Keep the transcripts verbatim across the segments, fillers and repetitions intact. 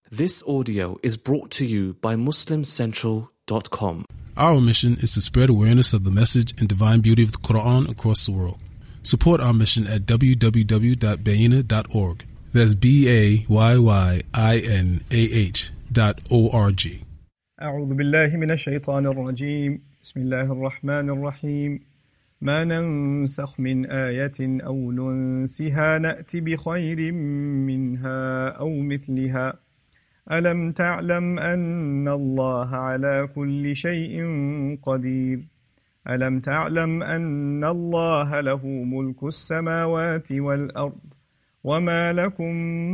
This audio is brought to you by Muslim Central dot com. Our mission is to spread awareness of the message and divine beauty of the Quran across the world. Support our mission at w w w dot bayina dot org. That's B A Y Y I N A H dot O R G. أعوذ بالله من الشيطان الرجيم بسم الله الرحمن الرحيم ما ننسخ من آية أو ننسها نأتي بخير منها أو مثلها ألم تعلم أن الله على كل شيء قدير ألم تعلم أن الله له ملك السماوات والأرض وما لكم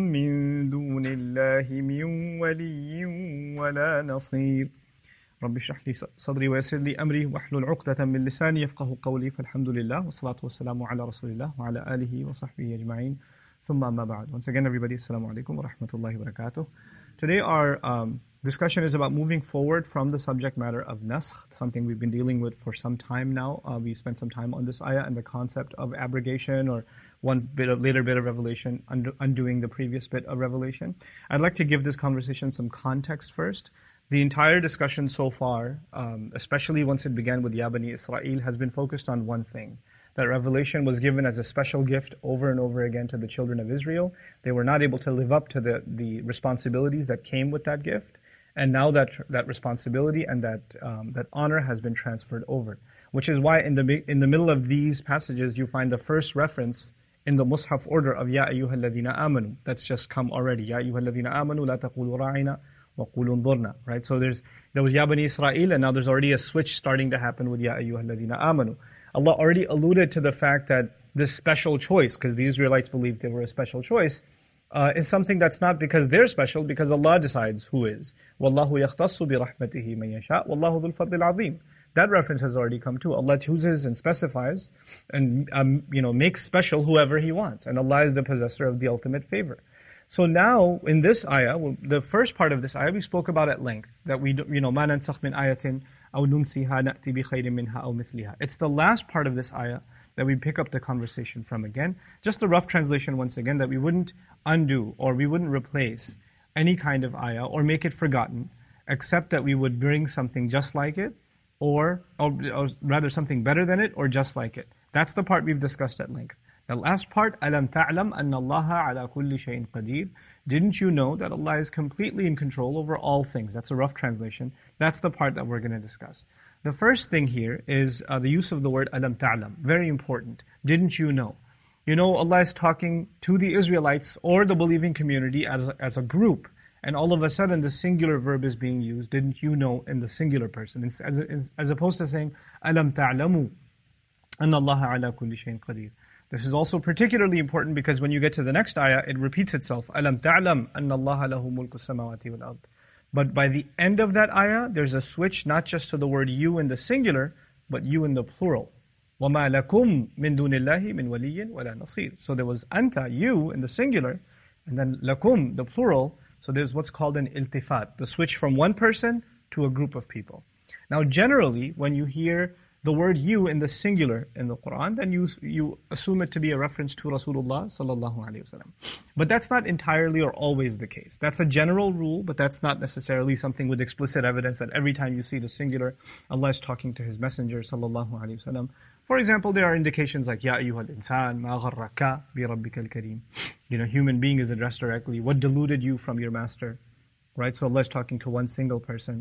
من دون الله من ولي ولا نصير رب اشرح لي صدري ويسر لي أمري واحلل عقدة من لساني يفقه قولي فالحمد لله والصلاة والسلام على رسول الله وعلى آله وصحبه أجمعين ثم أما بعد. Once again everybody, Assalamu alaikum wa rahmatullahi wa barakatuh. Today our um, discussion is about moving forward from the subject matter of naskh, something we've been dealing with for some time now. Uh, we spent some time on this ayah and the concept of abrogation, or one bit of later bit of revelation undo, undoing the previous bit of revelation. I'd like to give this conversation some context first. The entire discussion so far, um, especially once it began with Ya Bani Israel, has been focused on one thing. That revelation was given as a special gift over and over again to the children of Israel. They were not able to live up to the, the responsibilities that came with that gift. And now that that responsibility and that um, that honor has been transferred over. Which is why in the in the middle of these passages you find the first reference in the Mus'haf order of Ya ayyuhal ladhina amanu. That's just come already. Ya ayyuhal ladhina amanu la taqulu ra'ina wa qulu unzurna. Right? So there's there was Ya Bani Israel, and now there's already a switch starting to happen with Ya ayyuhal ladhina amanu. Allah already alluded to the fact that this special choice, because the Israelites believed they were a special choice, uh, is something that's not because they're special, because Allah decides who is. وَاللَّهُ يَخْتَصُّ بِرَحْمَتِهِ مَنْ يَشَاءُ وَاللَّهُ ذُو الْفَضْلِ الْعَظِيمِ. That reference has already come too. Allah chooses and specifies and um, you know makes special whoever He wants. And Allah is the possessor of the ultimate favor. So now, in this ayah, well, the first part of this ayah, we spoke about at length, that we, you know, مَا نَنْسَخْ مِنْ آيَةٍ أَوْ نُنْسِهَا نَأْتِ بِخَيْرٍ مِنْهَا أَوْ مِثْلِهَا. It's the last part of this ayah that we pick up the conversation from again. Just a rough translation once again, that we wouldn't undo or we wouldn't replace any kind of ayah or make it forgotten, except that we would bring something just like it, or, or, or rather something better than it, or just like it. That's the part we've discussed at length. The last part, أَلَمْ تَعْلَمْ أَنَّ اللَّهَ عَلَى كُلِّ شَيْءٍ قَدِيرٌ. Didn't you know that Allah is completely in control over all things? That's a rough translation. That's the part that we're going to discuss. The first thing here is uh, the use of the word أَلَمْ تَعْلَمْ. Very important. Didn't you know? You know, Allah is talking to the Israelites or the believing community as a, as a group. And all of a sudden the singular verb is being used, didn't you know, in the singular person. As, as, as opposed to saying, أَلَمْ تَعْلَمُوا أَنَّ اللَّهَ عَلَى كُلِّ شَيْءٍ قَدِيرٌ. This is also particularly important because when you get to the next ayah, it repeats itself. أَلَمْ تَعْلَمْ أَنَّ اللَّهَ لَهُ مُلْكُ السَّمَاوَاتِ وَالْأَرْضِ. But by the end of that ayah, there's a switch not just to the word you in the singular, but you in the plural. وَمَا لَكُمْ مِن دُونِ اللَّهِ مِن وَلِيٍّ وَلَا نَصِيرٍ. So there was anta, you in the singular, and then lakum, the plural. So there's what's called an iltifat, the switch from one person to a group of people. Now generally, when you hear the word you in the singular in the Quran, then you you assume it to be a reference to Rasulullah sallallahu alaihi wasallam. But that's not entirely or always the case. That's a general rule, but that's not necessarily something with explicit evidence that every time you see the singular, Allah is talking to His Messenger sallallahu alaihi wasallam. For example, there are indications like Ya ayyuhal insan ma gharraka bi rabbikal kareem. You know, human being is addressed directly. What deluded you from your master? Right? So Allah is talking to one single person.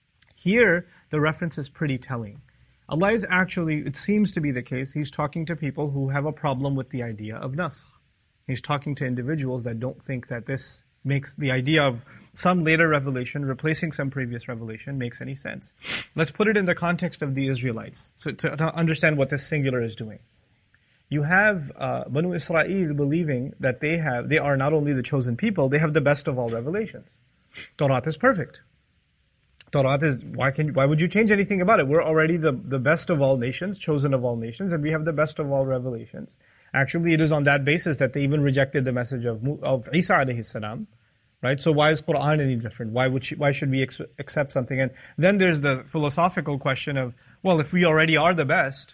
Here, the reference is pretty telling. Allah is actually, it seems to be the case, He's talking to people who have a problem with the idea of naskh. He's talking to individuals that don't think that this makes the idea of some later revelation replacing some previous revelation makes any sense. Let's put it in the context of the Israelites, so to, to understand what this singular is doing. You have uh, Banu Israel believing that they have, they are not only the chosen people, they have the best of all revelations. Torah is perfect. Torah is, why can why would you change anything about it? We're already the, the best of all nations, chosen of all nations, and we have the best of all revelations. Actually, it is on that basis that they even rejected the message of, of Isa alayhi salam. Right? So why is Quran any different? Why would she, why should we ex- accept something? And then there's the philosophical question of, well, if we already are the best,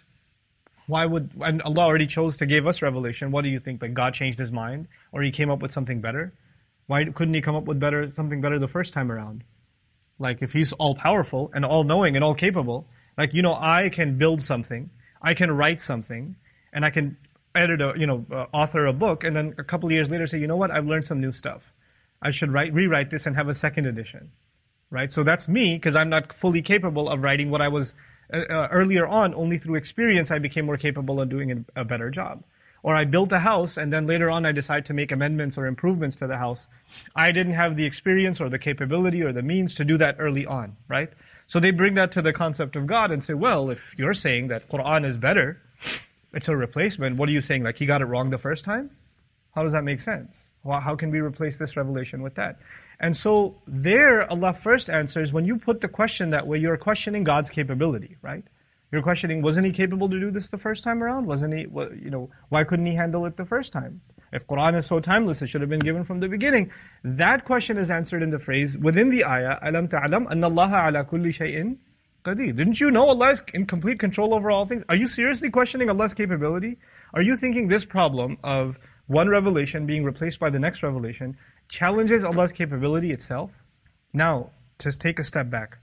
why would, and Allah already chose to give us revelation, what do you think? Like God changed His mind? Or He came up with something better? Why couldn't he come up with better something better the first time around? Like if he's all-powerful and all-knowing and all-capable, like, you know, I can build something, I can write something, and I can edit a, you know, uh, author a book, and then a couple of years later say, you know what, I've learned some new stuff. I should write, rewrite this and have a second edition, right? So that's me, because I'm not fully capable of writing what I was uh, uh, earlier on. Only through experience I became more capable of doing a, a better job. Or I built a house, and then later on I decide to make amendments or improvements to the house. I didn't have the experience or the capability or the means to do that early on, right? So they bring that to the concept of God and say, well, if you're saying that Quran is better, it's a replacement. What are you saying? Like he got it wrong the first time? How does that make sense? How can we replace this revelation with that? And so there, Allah first answers, when you put the question that way, you're questioning God's capability, right? You're questioning, wasn't he capable to do this the first time around? Wasn't he, you know, why couldn't he handle it the first time? If Quran is so timeless, it should have been given from the beginning. That question is answered in the phrase within the ayah, Alam ta'alam anna Allaha ala kulli shay'in qadir. Didn't you know Allah is in complete control over all things? Are you seriously questioning Allah's capability? Are you thinking this problem of one revelation being replaced by the next revelation challenges Allah's capability itself? Now, just take a step back.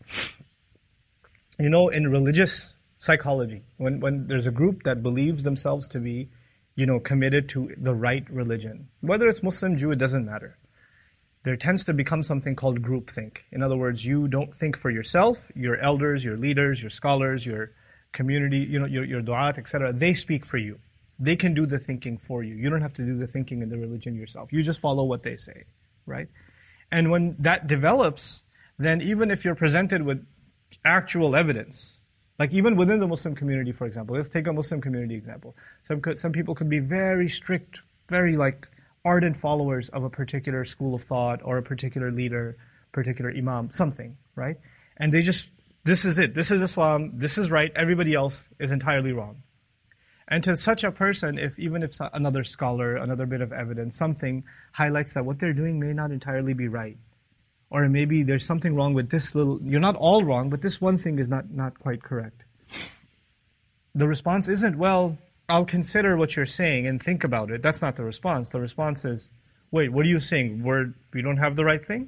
You know, in religious psychology, when, when there's a group that believes themselves to be, you know, committed to the right religion, whether it's Muslim, Jew, it doesn't matter. There tends to become something called groupthink. In other words, you don't think for yourself, your elders, your leaders, your scholars, your community, you know, your, your du'at, et cetera, they speak for you. They can do the thinking for you. You don't have to do the thinking in the religion yourself. You just follow what they say, right? And when that develops, then even if you're presented with actual evidence, like even within the Muslim community, for example, let's take a Muslim community example. Some could, some people could be very strict, very like ardent followers of a particular school of thought or a particular leader, particular imam, something, right? And they just, this is it, this is Islam, this is right, everybody else is entirely wrong. And to such a person, if even if another scholar, another bit of evidence, something highlights that what they're doing may not entirely be right, or maybe there's something wrong with this little, you're not all wrong, but this one thing is not, not quite correct. The response isn't, well, I'll consider what you're saying and think about it. That's not the response. The response is, wait, what are you saying? We're, we don't have the right thing?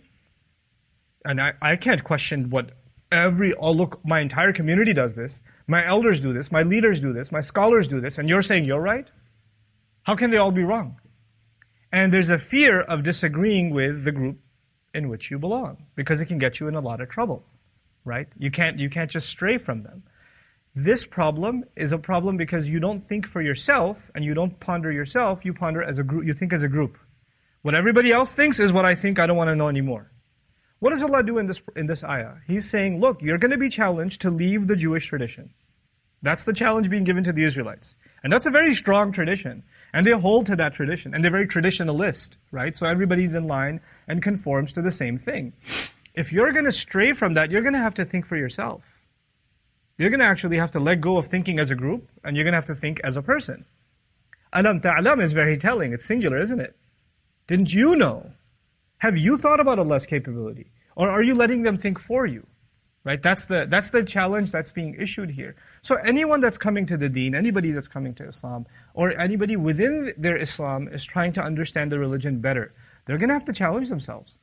And I, I can't question what every, oh look, my entire community does this. My elders do this. My leaders do this. My scholars do this. And you're saying you're right? How can they all be wrong? And there's a fear of disagreeing with the group in which you belong, because it can get you in a lot of trouble, right? You can't, you can't just stray from them. This problem is a problem because you don't think for yourself and you don't ponder yourself, you ponder as a group, you think as a group. What everybody else thinks is what I think, I don't want to know anymore. What does Allah do in this, in this ayah? He's saying, look, you're going to be challenged to leave the Jewish tradition. That's the challenge being given to the Israelites. And that's a very strong tradition. And they hold to that tradition. And they're very traditionalist, right? So everybody's in line and conforms to the same thing. If you're going to stray from that, you're going to have to think for yourself. You're going to actually have to let go of thinking as a group, and you're going to have to think as a person. Alam ta'alam is very telling. It's singular, isn't it? Didn't you know? Have you thought about Allah's capability? Or are you letting them think for you? Right? That's the, that's the challenge that's being issued here. So anyone that's coming to the deen, anybody that's coming to Islam, or anybody within their Islam is trying to understand the religion better, they're going to have to challenge themselves.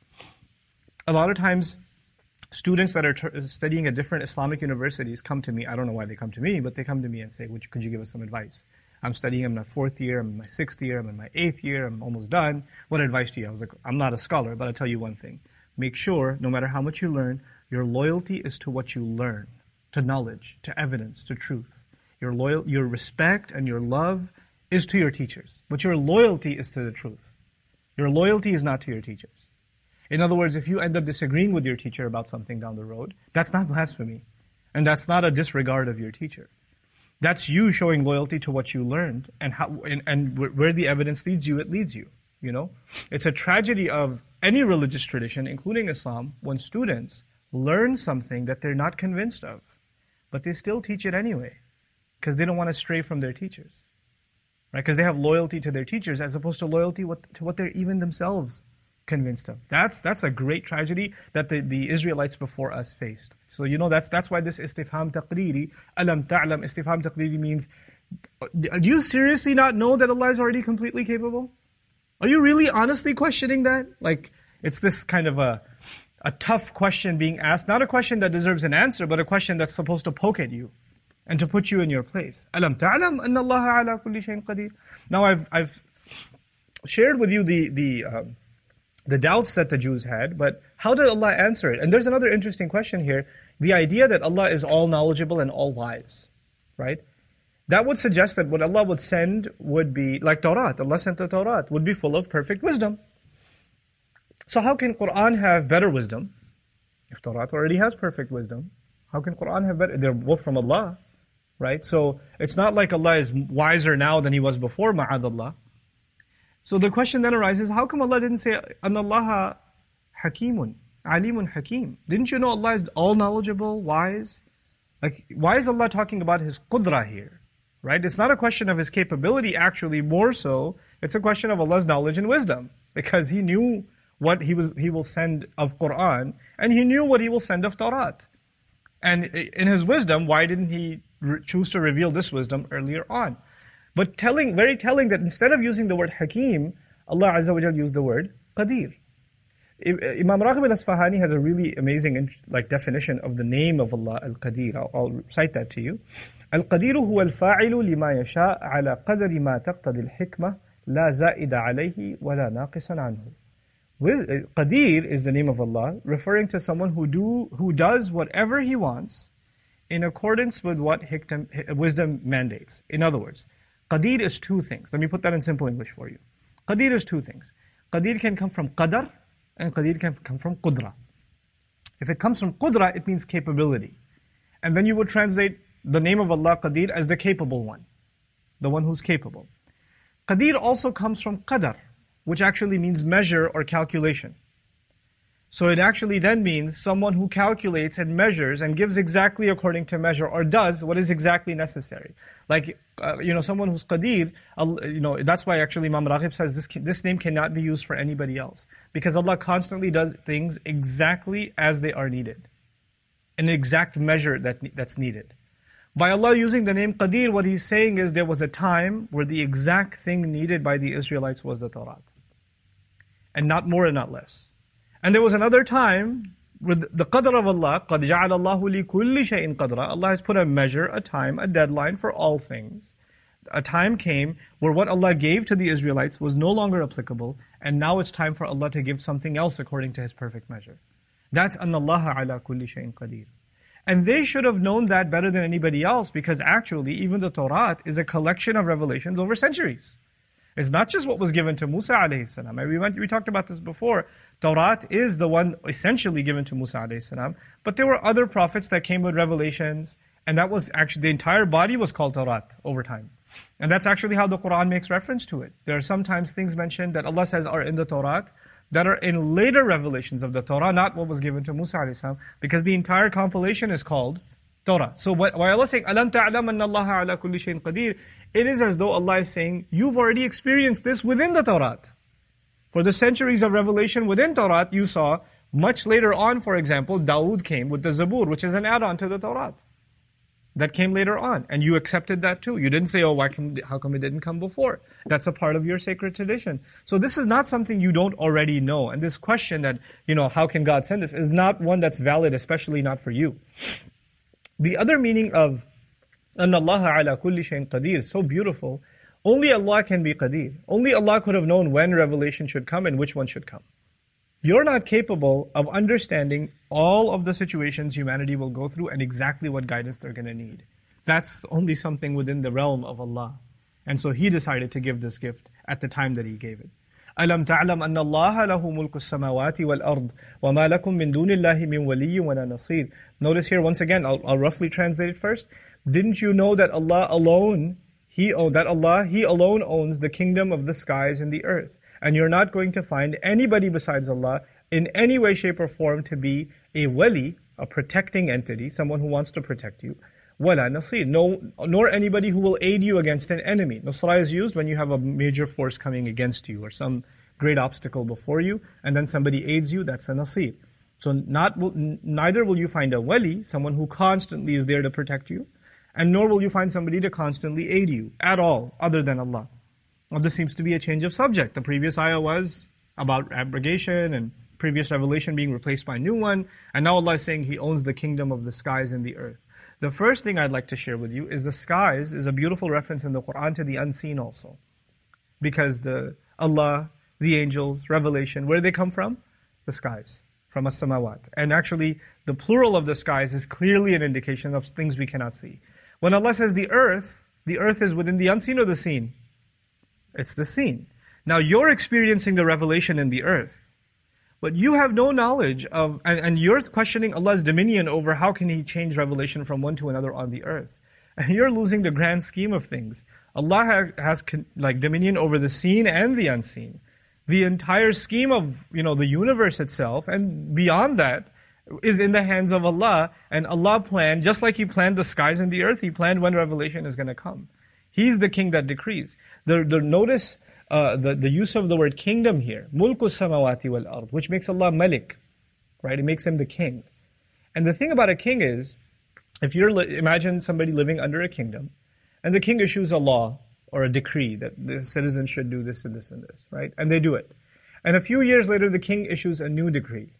A lot of times, students that are t- studying at different Islamic universities come to me. I don't know why they come to me, but they come to me and say, Would you, could you give us some advice? I'm studying, I'm in my fourth year, I'm in my sixth year, I'm in my eighth year, I'm almost done. What advice do you have? I was like, I'm not a scholar, but I'll tell you one thing. Make sure, no matter how much you learn, your loyalty is to what you learn, to knowledge, to evidence, to truth. Your loyal, your respect and your love is to your teachers, but your loyalty is to the truth. Your loyalty is not to your teachers. In other words, if you end up disagreeing with your teacher about something down the road, that's not blasphemy. And that's not a disregard of your teacher. That's you showing loyalty to what you learned, and how, and, and where the evidence leads you, it leads you. You know, it's a tragedy of any religious tradition, including Islam, when students learn something that they're not convinced of, but they still teach it anyway, because they don't want to stray from their teachers, right? Because they have loyalty to their teachers as opposed to loyalty what, to what they're even themselves convinced of. That's that's a great tragedy that the, the Israelites before us faced. So you know that's that's why this istifham taqriri, alam ta'lam, istifham taqriri means, do you seriously not know that Allah is already completely capable? Are you really honestly questioning that? Like, it's this kind of a, a tough question being asked, not a question that deserves an answer, but a question that's supposed to poke at you and to put you in your place. Alam ta'lam anna Allah ala kulli shay'in qadir. Now I've I've shared with you the the um, the doubts that the Jews had, but how did Allah answer it? And there's another interesting question here: the idea that Allah is all knowledgeable and all wise, right? That would suggest that what Allah would send would be like Torah. Allah sent the Torah would be full of perfect wisdom. So how can Quran have better wisdom if Torah already has perfect wisdom? How can Quran have better? They're both from Allah, right? So it's not like Allah is wiser now than He was before, ma'adallah. So the question then arises, how come Allah didn't say, Anna Allah hakimun, alimun hakim? Didn't you know Allah is all knowledgeable, wise? Like, why is Allah talking about His qudra here? Right? It's not a question of His capability, actually, more so, it's a question of Allah's knowledge and wisdom. Because He knew what He was He will send of Quran, and He knew what He will send of Torah. And in His wisdom, why didn't He re- choose to reveal this wisdom earlier on? But telling, very telling that instead of using the word Hakim, Allah Azza wa Jal used the word Qadir. Imam Raghib al-Asfahani has a really amazing like definition of the name of Allah, Al-Qadir. I'll, I'll cite that to you. Al-Qadir huwa al-fa'ilu lima yasha' ala qadri ma taqtadi al-hikmah la za'ida alayhi wa la naqisan anhu. Qadir is the name of Allah, referring to someone who do who does whatever He wants in accordance with what hikam, wisdom mandates. In other words, Qadir is two things. Let me put that in simple English for you. Qadir is two things. Qadir can come from qadar, and Qadir can come from qudra. If it comes from qudra, it means capability. And then you would translate the name of Allah, Qadir, as the capable one, the one who's capable. Qadir also comes from qadar, which actually means measure or calculation. So it actually then means someone who calculates and measures and gives exactly according to measure, or does what is exactly necessary. Like, uh, you know, someone who's Qadir, uh, you know, that's why actually Imam Raghib says this, can, this name cannot be used for anybody else. Because Allah constantly does things exactly as they are needed. An exact measure that that's needed. By Allah using the name Qadir, what He's saying is there was a time where the exact thing needed by the Israelites was the Torah. And not more and not less. And there was another time with the qadr of Allah, قَدْ جَعَلَ اللَّهُ لِكُلِّ شَيْءٍ قَدْرًا. Allah has put a measure, a time, a deadline for all things. A time came where what Allah gave to the Israelites was no longer applicable, and now it's time for Allah to give something else according to His perfect measure. That's أَنَّ اللَّهَ عَلَى كُلِّ شَيْءٍ قَدِيرٌ. And they should have known that better than anybody else, because actually even the Torah is a collection of revelations over centuries. It's not just what was given to Musa alayhi salam. We, went, we talked about this before. Torah is the one essentially given to Musa alayhi salam. But there were other prophets that came with revelations. And that was actually, the entire body was called Torah over time. And that's actually how the Quran makes reference to it. There are sometimes things mentioned that Allah says are in the Torah that are in later revelations of the Torah, not what was given to Musa alayhi salam. Because the entire compilation is called Torah. So why Allah is saying, Alam ta'lam anna Allah ala kulli shayin qadir, it is as though Allah is saying, you've already experienced this within the Torah. For the centuries of revelation within Torah, you saw, much later on, for example, Dawood came with the Zabur, which is an add-on to the Torah. That came later on, and you accepted that too. You didn't say, oh, why come, how come it didn't come before? That's a part of your sacred tradition. So this is not something you don't already know. And this question that, you know, how can God send this, is not one that's valid, especially not for you. The other meaning of أَنَّ اللَّهَ عَلَى كُلِّ شَيْءٍ قَدِيرٌ is so beautiful. Only Allah can be Qadir. Only Allah could have known when revelation should come and which one should come. You're not capable of understanding all of the situations humanity will go through and exactly what guidance they're going to need. That's only something within the realm of Allah. And so He decided to give this gift at the time that He gave it. أَلَمْ تَعْلَمْ أَنَّ اللَّهَ لَهُ مُلْكُ السَّمَاوَاتِ وَالْأَرْضِ وَمَا لَكُم مِّن دُونِ اللَّهِ مِن وَلِيٍّ وَلَا نَصِيرٍ. Notice here once again, I'll, I'll roughly translate it first. Didn't you know that Allah alone, He own, that Allah, He alone owns the kingdom of the skies and the earth. And you're not going to find anybody besides Allah in any way, shape, or form to be a wali, a protecting entity, someone who wants to protect you. وَلَا نَصِيرٍ. No, nor anybody who will aid you against an enemy. Nusra is used when you have a major force coming against you or some great obstacle before you, and then somebody aids you, that's a nasir. So not neither will you find a wali, someone who constantly is there to protect you, and nor will you find somebody to constantly aid you at all, other than Allah. Now this seems to be a change of subject. The previous ayah was about abrogation and previous revelation being replaced by a new one. And now Allah is saying He owns the kingdom of the skies and the earth. The first thing I'd like to share with you is the skies is a beautiful reference in the Quran to the unseen also. Because the Allah, the angels, revelation, where do they come from? The skies, from as-samawat. And actually, the plural of the skies is clearly an indication of things we cannot see. When Allah says the earth, the earth is within the unseen or the seen? It's the seen. Now you're experiencing the revelation in the earth. But you have no knowledge of, and, and you're questioning Allah's dominion over how can He change revelation from one to another on the earth. And you're losing the grand scheme of things. Allah ha, has con, like dominion over the seen and the unseen. The entire scheme of, you know, the universe itself and beyond that is in the hands of Allah. And Allah planned, just like He planned the skies and the earth, He planned when revelation is going to come. He's the king that decrees. The, the notice uh, the, the use of the word kingdom here, mulku samawati wal ard, which makes Allah malik, right? It makes Him the king. And the thing about a king is, if you're li- imagine somebody living under a kingdom, and the king issues a law or a decree that the citizens should do this and this and this, right? And they do it. And a few years later, the king issues a new decree.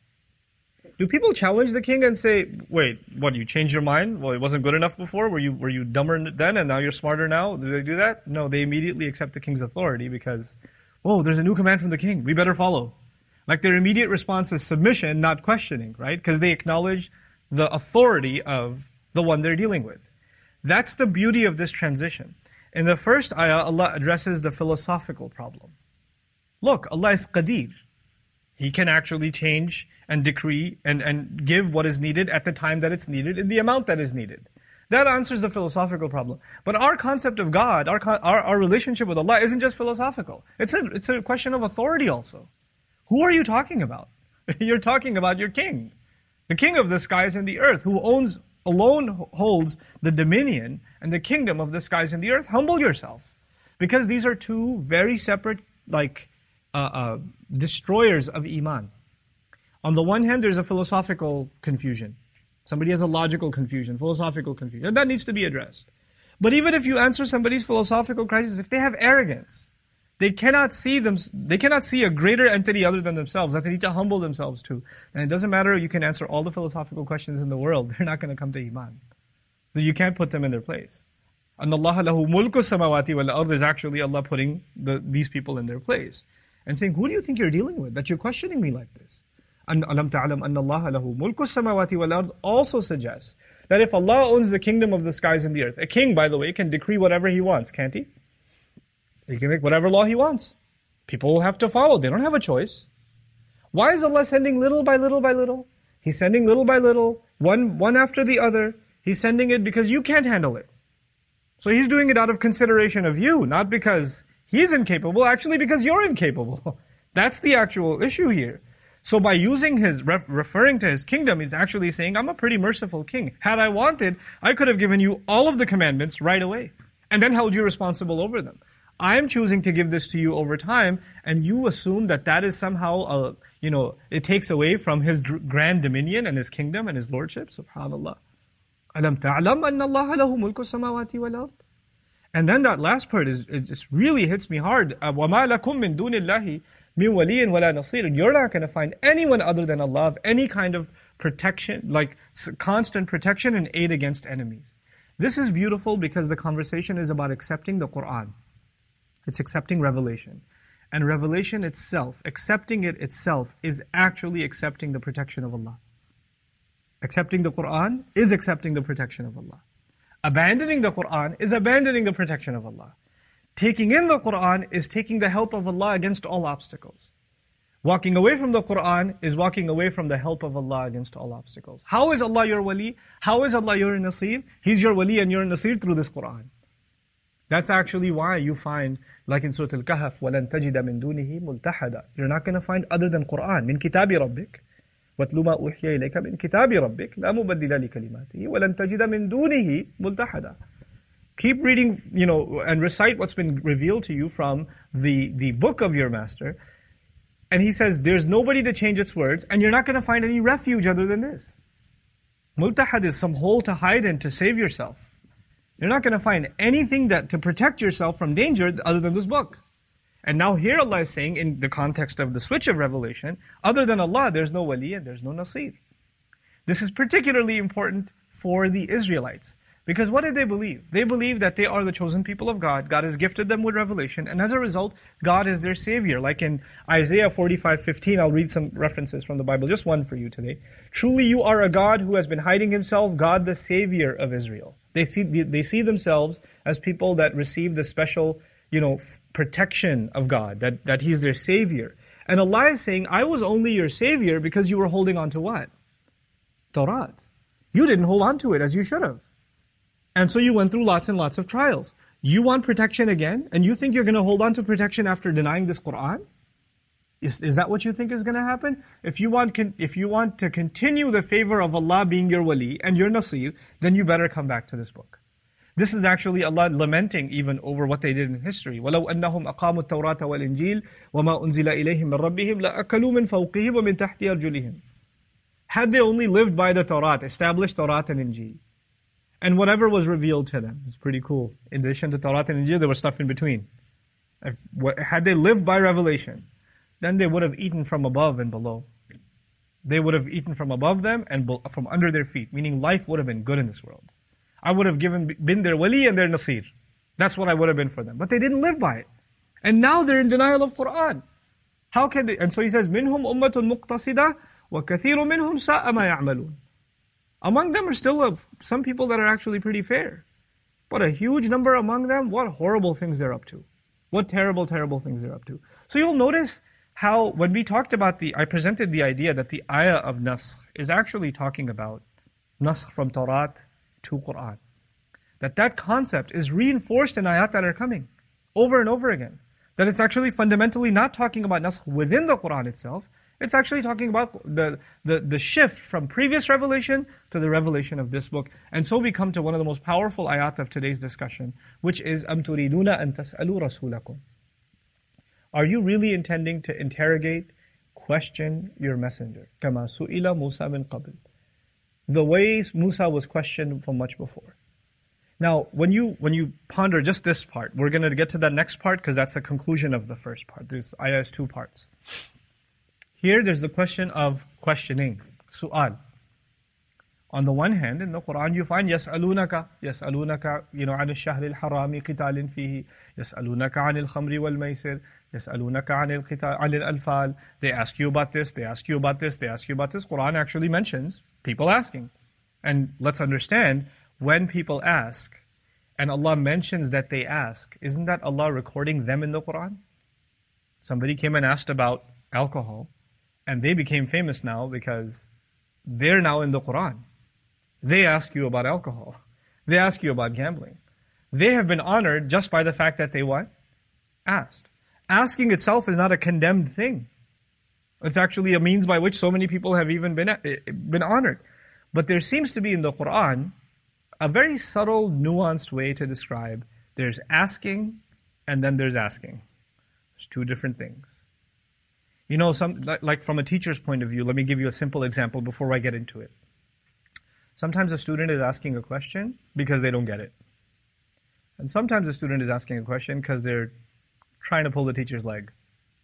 Do people challenge the king and say, wait, what, you changed your mind? Well, it wasn't good enough before? Were you were you dumber then and now you're smarter now? Do they do that? No, they immediately accept the king's authority because, oh, there's a new command from the king. We better follow. Like their immediate response is submission, not questioning, right? Because they acknowledge the authority of the one they're dealing with. That's the beauty of this transition. In the first ayah, Allah addresses the philosophical problem. Look, Allah is Qadir. He can actually change and decree and, and give what is needed at the time that it's needed in the amount that is needed. That answers the philosophical problem. But our concept of God, our, our, our relationship with Allah isn't just philosophical. It's a, it's a question of authority also. Who are you talking about? You're talking about your king. The king of the skies and the earth, who owns, alone holds the dominion and the kingdom of the skies and the earth. Humble yourself. Because these are two very separate, like, uh, uh, destroyers of Iman. On the one hand, there's a philosophical confusion. Somebody has a logical confusion, philosophical confusion. And that needs to be addressed. But even if you answer somebody's philosophical crisis, if they have arrogance, they cannot see them, they cannot see a greater entity other than themselves that they need to humble themselves to. And it doesn't matter, you can answer all the philosophical questions in the world. They're not going to come to Iman. You can't put them in their place. And Allah lahu mulku samawati wal ard is actually Allah putting the, these people in their place. And saying, who do you think you're dealing with that you're questioning me like this? And alam ta'lam anna Allah lahu mulku samawati wal ard also suggests that if Allah owns the kingdom of the skies and the earth, a king, by the way, can decree whatever he wants, can't he? He can make whatever law he wants. People will have to follow. They don't have a choice. Why is Allah sending little by little by little? He's sending little by little, one, one after the other. He's sending it because you can't handle it. So He's doing it out of consideration of you, not because He's incapable, actually because you're incapable. That's the actual issue here. So by using his, ref, referring to His kingdom, He's actually saying, I'm a pretty merciful king. Had I wanted, I could have given you all of the commandments right away, and then held you responsible over them. I'm choosing to give this to you over time, and you assume that that is somehow, a, you know, it takes away from His grand dominion and His kingdom and His lordship. Subhanallah. Alam ta'lam anna Allah lahu mulku samawati wal ard. And then that last part is, it just really hits me hard. وَمَا لَكُم مِّن دُونِ اللَّهِ مِن وَلِيٍّ وَلَا نَصِيرٍ. And you're not going to find anyone other than Allah of any kind of protection, like constant protection and aid against enemies. This is beautiful because the conversation is about accepting the Quran. It's accepting revelation. And revelation itself, accepting it itself, is actually accepting the protection of Allah. Accepting the Quran is accepting the protection of Allah. Abandoning the Quran is abandoning the protection of Allah. Taking in the Quran is taking the help of Allah against all obstacles. Walking away from the Quran is walking away from the help of Allah against all obstacles. How is Allah your wali? How is Allah your nasir? He's your wali and your nasir through this Quran. That's actually why you find, like in Surah Al-Kahf, وَلَن تَجِدَ مِن دُونِهِ مُلْتَحَدًا. You're not going to find other than Quran. مِن كِتَابِ رَبِّكَ وَاتْلُ مَا أُوحِيَ إِلَيْكَ مِن كِتَابِ رَبِّكَ لَا مُبَدِّلَ لِكَلِمَاتِهِ وَلَن تَجِدَ مِن دُونِهِ مُلْتَحَدًا. Keep reading, you know, and recite what's been revealed to you from the, the book of your master. And he says, there's nobody to change its words, and you're not going to find any refuge other than this. Multahad is some hole to hide in to save yourself. You're not going to find anything that to protect yourself from danger other than this book. And now here Allah is saying, in the context of the switch of revelation, other than Allah, there's no wali and there's no nasir. This is particularly important for the Israelites. Because what did they believe? They believe that they are the chosen people of God. God has gifted them with revelation, and as a result, God is their savior. Like in Isaiah forty-five fifteen, I'll read some references from the Bible, just one for you today. Truly you are a God who has been hiding himself, God the savior of Israel. They see, they see themselves as people that receive the special, you know, protection of God, that, that He's their savior. And Allah is saying, I was only your savior because you were holding on to what? Torah. You didn't hold on to it as you should have. And so you went through lots and lots of trials. You want protection again, and you think you're going to hold on to protection after denying this Qur'an? Is, is that what you think is going to happen? If you want if you want to continue the favor of Allah being your wali and your nasir, then you better come back to this book. This is actually Allah lamenting even over what they did in history. وَلَوْ أَنَّهُمْ أَقَامُوا التَّوْرَاةَ وَالْإِنْجِيلَ وَمَا أُنزِلَ إِلَيْهِمْ مِنْ رَبِّهِمْ لَأَكَلُوا مِنْ فَوْقِهِمْ وَمِنْ تَحْتِ أَرْجُلِهِمْ. Had they only lived by the Torah, established Torah and Injil, and whatever was revealed to them. It's pretty cool. In addition to Torah and Injil, there was stuff in between. If, what, had they lived by revelation, then they would have eaten from above and below. They would have eaten from above them and be, from under their feet, meaning life would have been good in this world. I would have given been their wali and their nasir. That's what I would have been for them. But they didn't live by it. And now they're in denial of Qur'an. How can they? And so he says, مِنْهُمْ أُمَّةٌ مُقْتَصِدَةٌ وَكَثِيرٌ مِنْهُمْ سَاءَ مَا يَعْمَلُونَ. Among them are still a, some people that are actually pretty fair. But a huge number among them, what horrible things they're up to. What terrible, terrible things they're up to. So you'll notice how when we talked about the, I presented the idea that the ayah of Nasr is actually talking about Nasr from Torah to Qur'an. That that concept is reinforced in ayat that are coming over and over again. That it's actually fundamentally not talking about Nasr within the Qur'an itself. It's actually talking about the, the, the shift from previous revelation to the revelation of this book. And so we come to one of the most powerful ayat of today's discussion, which is أَمْ تُرِيدُونَ أَن تَسْأَلُوا رَسُولَكُمْ. Are you really intending to interrogate, question your messenger? كَمَا سُئِلَ مُوسَى مِنْ قَبْلِ. The way Musa was questioned from much before. Now, when you when you ponder just this part, we're going to get to that next part because that's the conclusion of the first part. This ayah has two parts. Here, there's the question of questioning, su'al. On the one hand, in the Quran, you find يَسْأَلُونَكَ يَسْأَلُونَكَ you know, عَنِ الشَّهْرِ الْحَرَامِ قِتَالٍ فِيهِ يَسْأَلُونَكَ عَنِ الْخَمْرِ وَالْمَيْسِرِ يَسْأَلُونَكَ عَنِ الْقِتَالِ عَنِ الْأَنْفَالِ. They ask you about this, they ask you about this, they ask you about this. Quran actually mentions people asking. And let's understand, when people ask, and Allah mentions that they ask, isn't that Allah recording them in the Quran? Somebody came and asked about alcohol, and they became famous now because they're now in the Quran. They ask you about alcohol. They ask you about gambling. They have been honored just by the fact that they what? Asked. Asking itself is not a condemned thing. It's actually a means by which so many people have even been, been honored. But there seems to be in the Quran a very subtle, nuanced way to describe there's asking and then there's asking. There's two different things. You know, some like from a teacher's point of view, let me give you a simple example before I get into it. Sometimes a student is asking a question because they don't get it. And sometimes a student is asking a question because they're trying to pull the teacher's leg.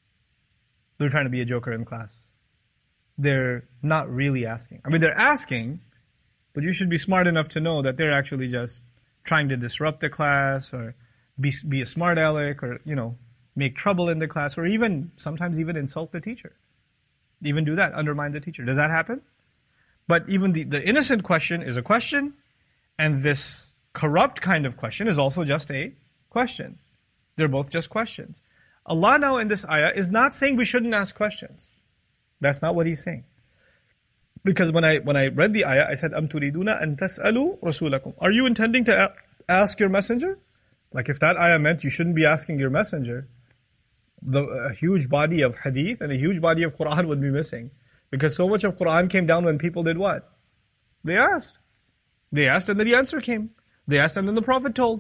They're trying to be a joker in class. They're not really asking. I mean, they're asking, but you should be smart enough to know that they're actually just trying to disrupt the class or be, be a smart aleck or, you know, make trouble in the class, or even, sometimes even insult the teacher. Even do that, undermine the teacher. Does that happen? But even the, the innocent question is a question, and this corrupt kind of question is also just a question. They're both just questions. Allah now in this ayah is not saying we shouldn't ask questions. That's not what He's saying. Because when I when I read the ayah, I said, أَمْ تُرِيدُونَ أَن تَسْأَلُوا رَسُولَكُمْ. Are you intending to a- ask your messenger? Like if that ayah meant you shouldn't be asking your messenger, the a huge body of hadith and a huge body of Quran would be missing. Because so much of Quran came down when people did what? They asked. They asked and then the answer came. They asked and then the Prophet told.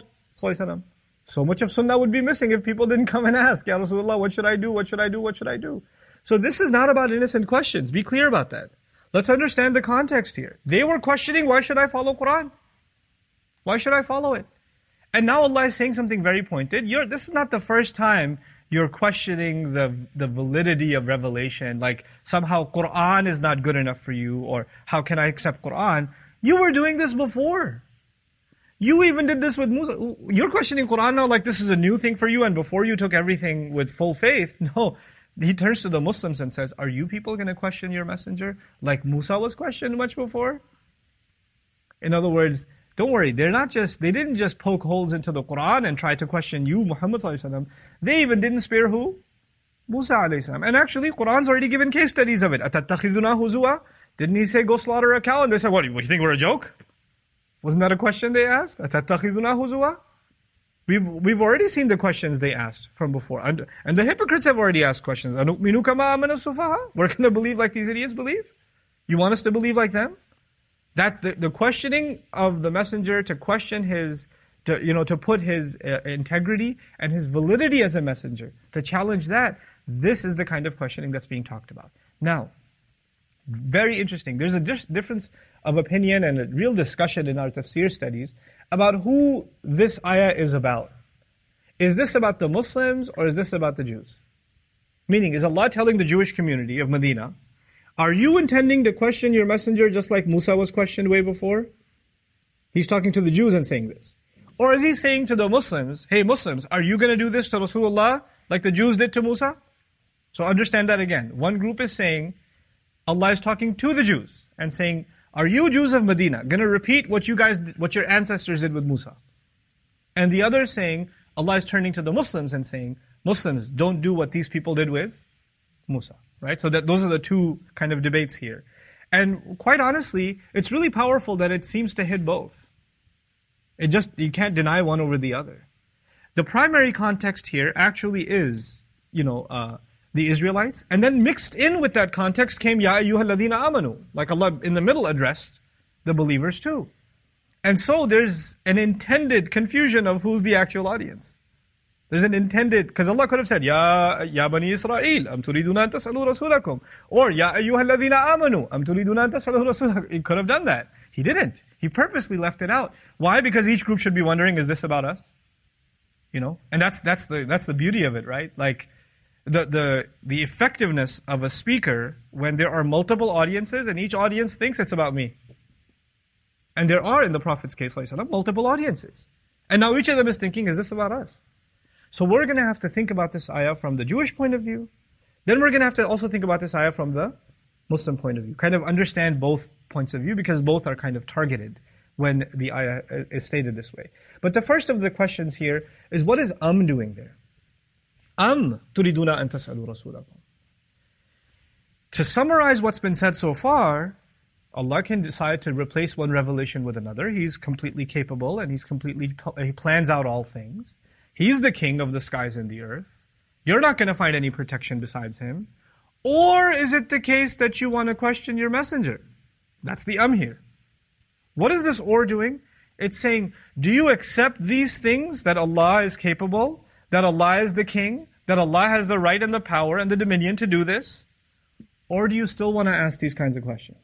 So much of Sunnah would be missing if people didn't come and ask, Ya Rasulullah, what should I do? What should I do? What should I do? So this is not about innocent questions. Be clear about that. Let's understand the context here. They were questioning, why should I follow Quran? Why should I follow it? And now Allah is saying something very pointed. You're, this is not the first time you're questioning the, the validity of revelation, like somehow Quran is not good enough for you, or how can I accept Quran? You were doing this before. You even did this with Musa. You're questioning Quran now like this is a new thing for you, and before you took everything with full faith. No. He turns to the Muslims and says, are you people going to question your messenger like Musa was questioned much before? In other words, don't worry, they're not just, they didn't just poke holes into the Quran and try to question you, Muhammad sallallahu alaihi wasallam. They even didn't spare who? Musa alayhi salam. And actually, Quran's already given case studies of it. أَتَتَّخِذُنَا هُزُوًا? Didn't he say, go slaughter a cow? And they said, what, you think we're a joke? Wasn't that a question they asked? أَتَتَّخِذُنَا هُزُوًا? We've, we've already seen the questions they asked from before. And, and the hypocrites have already asked questions. أَنُؤْمِنُ كَمَا آمَنَ السُّفَهَاءُ? We're going to believe like these idiots believe? You want us to believe like them? That the, the questioning of the messenger, to question his, to, you know, to put his uh, integrity and his validity as a messenger, to challenge that, this is the kind of questioning that's being talked about. Now, very interesting. There's a dis- difference of opinion and a real discussion in our tafsir studies about who this ayah is about. Is this about the Muslims or is this about the Jews? Meaning, is Allah telling the Jewish community of Medina, are you intending to question your messenger just like Musa was questioned way before? He's talking to the Jews and saying this. Or is he saying to the Muslims, hey Muslims, are you going to do this to Rasulullah like the Jews did to Musa? So understand that again. One group is saying, Allah is talking to the Jews and saying, are you Jews of Medina going to repeat what you guys, did, what your ancestors did with Musa? And the other is saying, Allah is turning to the Muslims and saying, Muslims, don't do what these people did with Musa. Right? So that those are the two kind of debates here. And quite honestly, it's really powerful that it seems to hit both. It just, you can't deny one over the other. The primary context here actually is, you know, uh, the Israelites, and then mixed in with that context came Ya ayyuhal ladhina amanu, like Allah in the middle addressed the believers too. And so there's an intended confusion of who's the actual audience. There's an intended, because Allah could have said, Ya, ya bani Israel, am turiduna an tas'alu rasulakum. Or, Ya ayyuhal ladhina amanu, am turiduna an tas'alu rasulakum. He could have done that. He didn't. He purposely left it out. Why? Because each group should be wondering, is this about us? You know? And that's that's the that's the beauty of it, right? Like, the the the effectiveness of a speaker when there are multiple audiences and each audience thinks it's about me. And there are, in the Prophet's case, multiple audiences. And now each of them is thinking, is this about us? So we're going to have to think about this ayah from the Jewish point of view. Then we're going to have to also think about this ayah from the Muslim point of view. Kind of understand both points of view because both are kind of targeted when the ayah is stated this way. But the first of the questions here is, what is am doing there? Am turiduna an tas'alu rasulakum. To summarize what's been said so far, Allah can decide to replace one revelation with another. He's completely capable and He's completely, He plans out all things. He's the king of the skies and the earth. You're not going to find any protection besides Him. Or is it the case that you want to question your messenger? That's the um here. What is this or doing? It's saying, do you accept these things, that Allah is capable, that Allah is the king, that Allah has the right and the power and the dominion to do this? Or do you still want to ask these kinds of questions?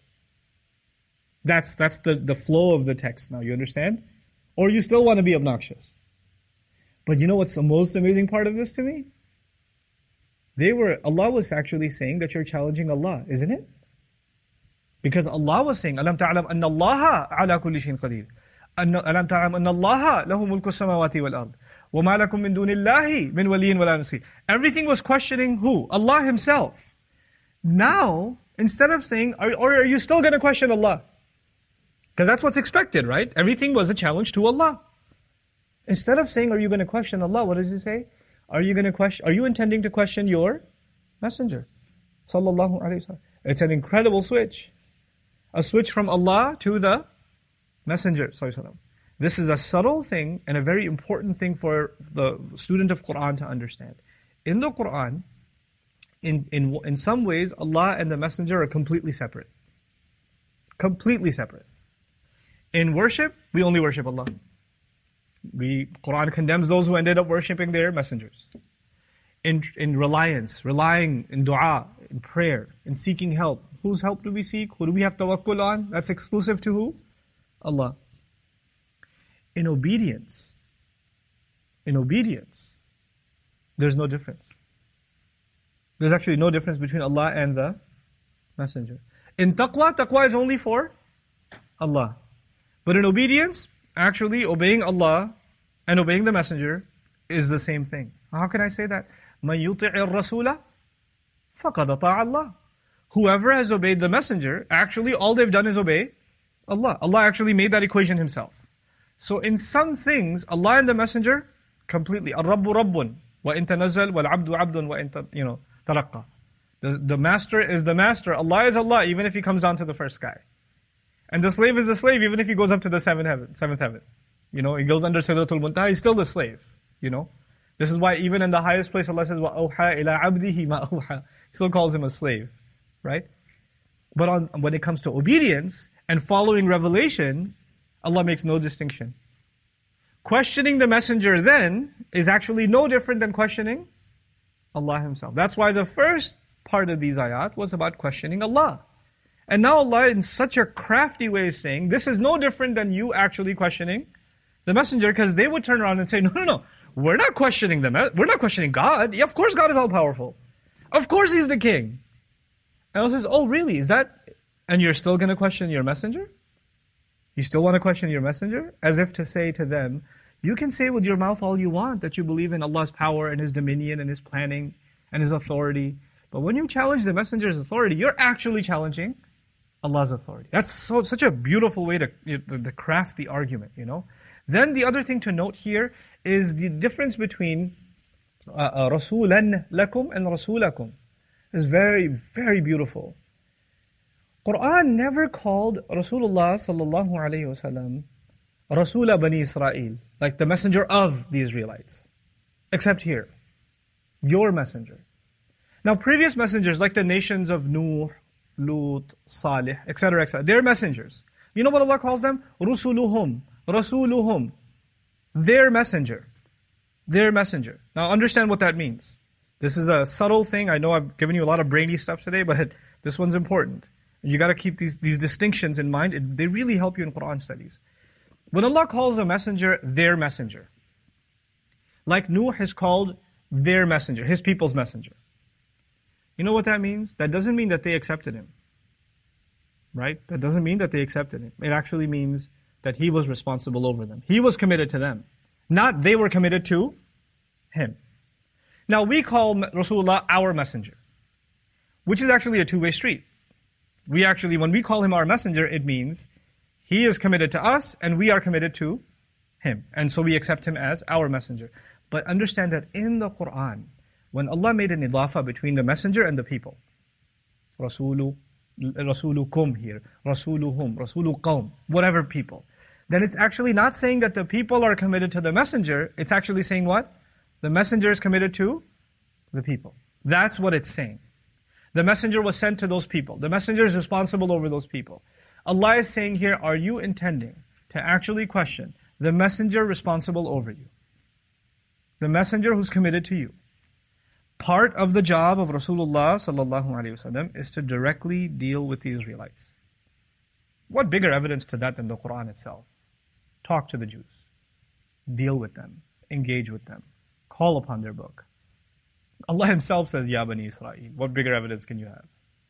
That's that's the, the flow of the text now, you understand? Or you still want to be obnoxious. But you know what's the most amazing part of this to me? They were, Allah was actually saying that you're challenging Allah, isn't it? Because Allah was saying, Alam ta'alam anna Allaha ala kulli shayin qadir. Alam ta'alam anna Allaha lahu mulku samawati wal ard. Wa ma lakum min dunillahi min waliyin wala nasir. Everything was questioning who? Allah Himself. Now, instead of saying, are, or are you still going to question Allah? Because that's what's expected, right? Everything was a challenge to Allah. Instead of saying, are you going to question Allah, what does He say? Are you going to question? Are you intending to question your messenger? Sallallahu alaihi wasallam. It's an incredible switch. A switch from Allah to the messenger. Sallallahu alaihi wasallam. This is a subtle thing and a very important thing for the student of Quran to understand. In the Quran, in, in, in some ways, Allah and the messenger are completely separate. Completely separate. In worship, we only worship Allah. We, Quran condemns those who ended up worshipping their messengers. In, in reliance, relying in dua, in prayer, in seeking help. Whose help do we seek? Who do we have tawakkul on? That's exclusive to who? Allah. In obedience, in obedience, there's no difference. There's actually no difference between Allah and the messenger. In taqwa, taqwa is only for Allah. But in obedience, actually obeying Allah and obeying the messenger is the same thing. How can I say that? مَنْ يُطِعِ الرَّسُولَ فَقَدْ أَطَاعَ اللَّهِ. Whoever has obeyed the messenger, actually all they've done is obey Allah. Allah actually made that equation himself. So in some things, Allah and the messenger, completely. الرَّبُّ رَبٌّ وَإِن تَنَزَّلْ وَالْعَبْدُ عَبْدٌ وَإِن you know, تَرَقَّى. The, the master is the master. Allah is Allah, even if he comes down to the first sky. And the slave is the slave, even if he goes up to the seventh heaven. Seventh heaven. You know, he goes under Sidratul Muntaha, he's still the slave. You know, this is why even in the highest place, Allah says, وَأَوْحَى إِلَىٰ عَبْدِهِ مَا أَوْحَى. He still calls him a slave, right? But on, when it comes to obedience and following revelation, Allah makes no distinction. Questioning the messenger then is actually no different than questioning Allah Himself. That's why the first part of these ayat was about questioning Allah. And now Allah in such a crafty way is saying, this is no different than you actually questioning the messenger, because they would turn around and say, no, no, no, we're not questioning them. We're not questioning God. Yeah, of course God is all-powerful. Of course He's the king. And Allah says, oh really, is that, and you're still going to question your messenger? You still want to question your messenger? As if to say to them, you can say with your mouth all you want that you believe in Allah's power and His dominion and His planning and His authority. But when you challenge the messenger's authority, you're actually challenging Allah's authority. That's so such a beautiful way to, you know, to craft the argument, you know. Then the other thing to note here is the difference between uh, رَسُولًا لَكُمْ and رَسُولَكُمْ. It's very, very beautiful. Quran never called Rasulullah sallallahu alayhi wasallam Rasula Bani Israel, like the messenger of the Israelites. Except here, your messenger. Now previous messengers, like the nations of Nuh, Lut, Salih, et cetera, et cetera, they're messengers. You know what Allah calls them? Rusuluhum, Rasuluhum. Their messenger. Their messenger. Now understand what that means. This is a subtle thing. I know I've given you a lot of brainy stuff today, but this one's important. You got to keep these, these distinctions in mind. It, they really help you in Quran studies. When Allah calls a messenger their messenger, like Nuh is called their messenger, his people's messenger. You know what that means? That doesn't mean that they accepted him. Right? That doesn't mean that they accepted him. It actually means that he was responsible over them. He was committed to them. Not they were committed to him. Now we call Rasulullah our messenger, which is actually a two-way street. We actually, when we call him our messenger, it means he is committed to us and we are committed to him. And so we accept him as our messenger. But understand that in the Quran, when Allah made an idafa between the messenger and the people, Rasulu, Rasulukum here, Rasuluhum, Rasulu qawm, whatever people, then it's actually not saying that the people are committed to the messenger, it's actually saying what? The messenger is committed to the people. That's what it's saying. The messenger was sent to those people. The messenger is responsible over those people. Allah is saying here, are you intending to actually question the messenger responsible over you? The messenger who's committed to you. Part of the job of Rasulullah sallallahu alaihi wasallam is to directly deal with the Israelites. What bigger evidence to that than the Quran itself? Talk to the Jews. Deal with them. Engage with them. Call upon their book. Allah Himself says, Ya Bani Israel. What bigger evidence can you have?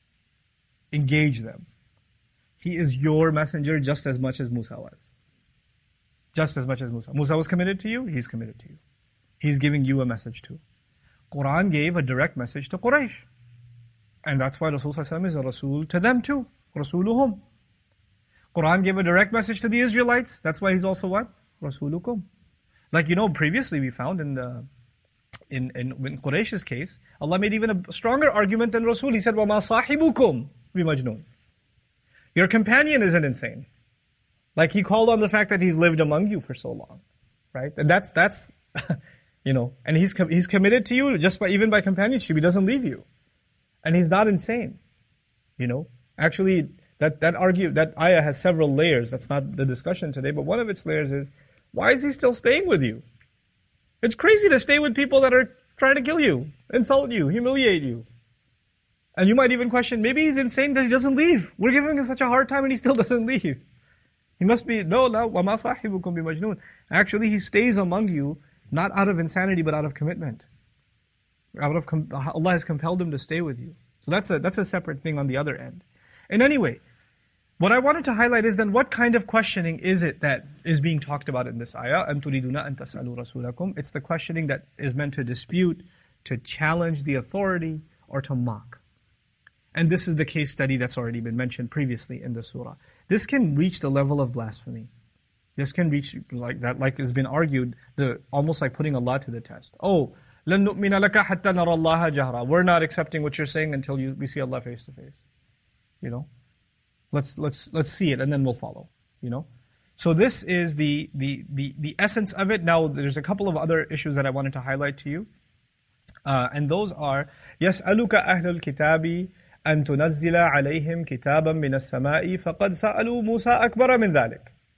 Engage them. He is your messenger just as much as Musa was. Just as much as Musa. Musa was committed to you, he's committed to you. He's giving you a message too. Quran gave a direct message to Quraysh. And that's why Rasulullah is a Rasul to them too. Rasuluhum. Quran gave a direct message to the Israelites. That's why he's also what? Rasulukum. Like you know, previously we found in the in, in, in Quraysh's case, Allah made even a stronger argument than Rasul. He said, وَمَا صَاحِبُكُمْ بِمَجْنُونَ. Your companion isn't insane. Like he called on the fact that he's lived among you for so long. Right? And that's, that's you know, and he's he's committed to you just by, even by companionship. He doesn't leave you. And he's not insane. You know? Actually, that, that argue, that ayah has several layers. That's not the discussion today, but one of its layers is, why is he still staying with you? It's crazy to stay with people that are trying to kill you, insult you, humiliate you. And you might even question, maybe he's insane that he doesn't leave. We're giving him such a hard time and he still doesn't leave. He must be, no, no, وَمَا صَاحِبُكُمْ بِمَجْنُونَ. Actually, he stays among you, not out of insanity, but out of commitment. Out of com- Allah has compelled him to stay with you. So that's a that's a separate thing on the other end. And anyway, what I wanted to highlight is then what kind of questioning is it that is being talked about in this ayah? أَمْ تُرِيدُونَ أَن تَسْأَلُوا رَسُولَكُمْ. It's the questioning that is meant to dispute, to challenge the authority, or to mock. And this is the case study that's already been mentioned previously in the surah. This can reach the level of blasphemy. This can reach, like that, like has been argued, the almost like putting Allah to the test. Oh, لَن نُؤْمِنَ لَكَ حَتَّى نَرَى اللَّهَ جَهْرًا. We're not accepting what you're saying until you, we see Allah face to face. You know? Let's let's let's see it and then we'll follow. You know? So this is the the the the essence of it. Now there's a couple of other issues that I wanted to highlight to you. Uh, and those are يَسْأَلُكَ أَهْلُ الْكِتَابِ أَن تُنَزِّلَ عَلَيْهِمْ كِتَابًا مِنَ السَّمَاءِ فَقَدْ سَأَلُوا مُوسَى أَكْبَرَ مِنْ ذَلِكَ.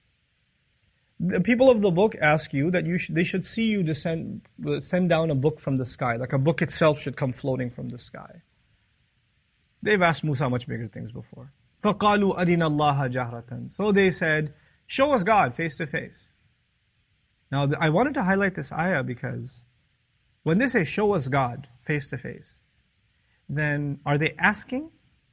The people of the book ask you that you should, they should see you descend, send down a book from the sky, like a book itself should come floating from the sky. They've asked Musa much bigger things before. فَقَالُوا أَرِنَا اللَّهَ جَهْرَةً. So they said, show us God face to face. Now I wanted to highlight this ayah because when they say show us God face to face, then are they asking?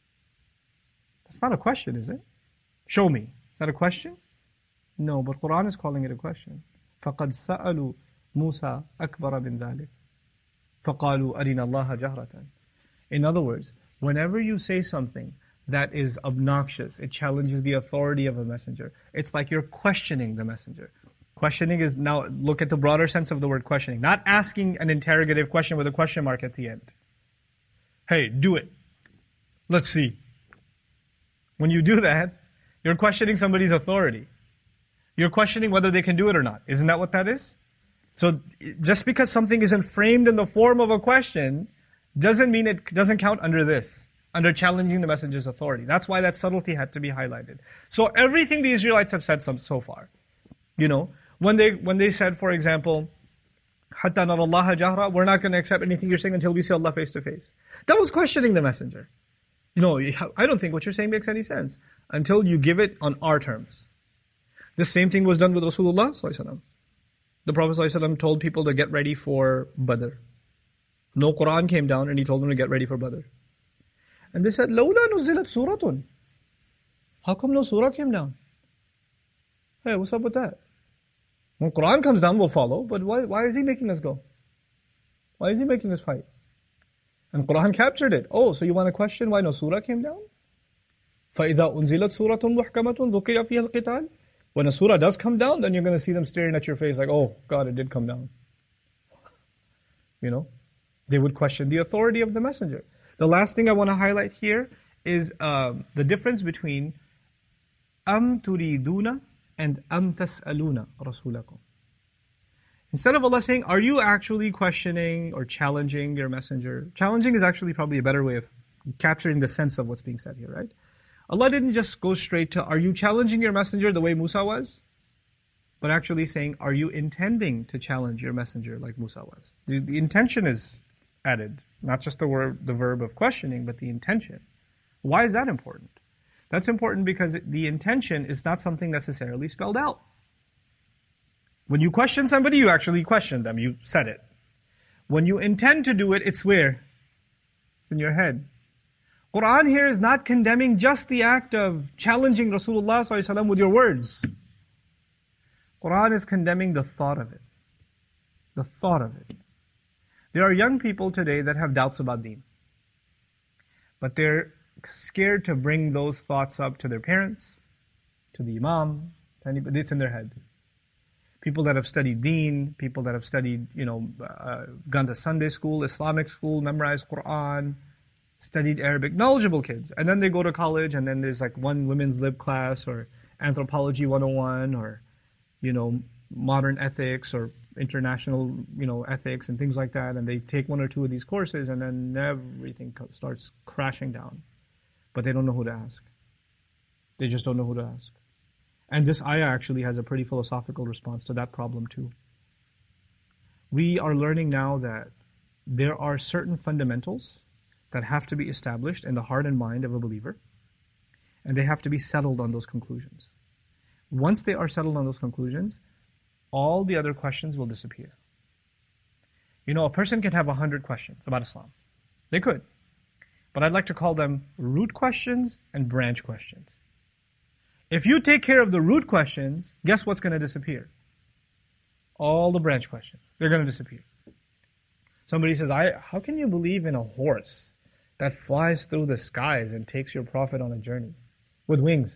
That's not a question, is it? Show me. Is that a question? No, but Quran is calling it a question. فَقَدْ سَأَلُوا مُوسَى أَكْبَرَ مِنْ ذَلِكَ فَقَالُوا أَرِنَا اللَّهَ جَهْرَةً. In other words, whenever you say something that is obnoxious, it challenges the authority of a messenger, it's like you're questioning the messenger. Questioning is, now look at the broader sense of the word questioning, not asking an interrogative question with a question mark at the end. Hey, do it. Let's see. When you do that, you're questioning somebody's authority. You're questioning whether they can do it or not. Isn't that what that is? So just because something isn't framed in the form of a question doesn't mean it doesn't count under this, under challenging the messenger's authority. That's why that subtlety had to be highlighted. So everything the Israelites have said some, so far, you know, when they when they said, for example, حَتَّى نَرَى اللَّهَ جَهْرًا, we're not going to accept anything you're saying until we see Allah face to face. That was questioning the messenger. You know, I don't think what you're saying makes any sense until you give it on our terms. The same thing was done with Rasulullah sallallahu alaihi wasallam. The Prophet sallallahu alaihi wasallam told people to get ready for Badr. No Quran came down and he told them to get ready for Badr. And they said, لَوْلَا نُزِّلَتْ سُورَةٌ. How come no surah came down? Hey, what's up with that? When Quran comes down, we'll follow, but why, why is he making us go? Why is he making us fight? And Quran captured it. Oh, so you want to question why no surah came down? فَإِذَا أُنزِلَتْ سُورَةٌ مُحْكَمَةٌ ذُكِرَ فِيهَا الْقِتَالِ. When a surah does come down, then you're going to see them staring at your face like, oh, God, it did come down. You know? They would question the authority of the messenger. The last thing I want to highlight here is um, the difference between أَمْ تُرِيدُونَ and أَمْ تَسْأَلُونَ رَسُولَكُمْ. Instead of Allah saying, are you actually questioning or challenging your messenger? Challenging is actually probably a better way of capturing the sense of what's being said here, right? Allah didn't just go straight to, are you challenging your messenger the way Musa was? But actually saying, are you intending to challenge your messenger like Musa was? The, the intention is added, not just the word, the verb of questioning, but the intention. Why is that important? That's important because the intention is not something necessarily spelled out. When you question somebody, you actually question them. You said it. When you intend to do it, it's where? It's in your head. Quran here is not condemning just the act of challenging Rasulullah sallallahu alaihi wasallam with your words. Quran is condemning the thought of it. The thought of it. There are young people today that have doubts about deen. But they're scared to bring those thoughts up to their parents, to the imam, to anybody. It's in their head. People that have studied deen, people that have studied, you know, uh, gone to Sunday school, Islamic school, memorized Quran, studied Arabic, knowledgeable kids. And then they go to college and then there's like one women's lib class or anthropology one oh one or, you know, modern ethics or international, you know, ethics and things like that. And they take one or two of these courses and then everything starts crashing down. But they don't know who to ask. They just don't know who to ask. And this ayah actually has a pretty philosophical response to that problem too. We are learning now that there are certain fundamentals that have to be established in the heart and mind of a believer, and they have to be settled on those conclusions. Once they are settled on those conclusions, all the other questions will disappear. You know, a person can have a hundred questions about Islam. They could. But I'd like to call them root questions and branch questions. If you take care of the root questions, guess what's going to disappear? All the branch questions. They're going to disappear. Somebody says, I, how can you believe in a horse that flies through the skies and takes your prophet on a journey with wings?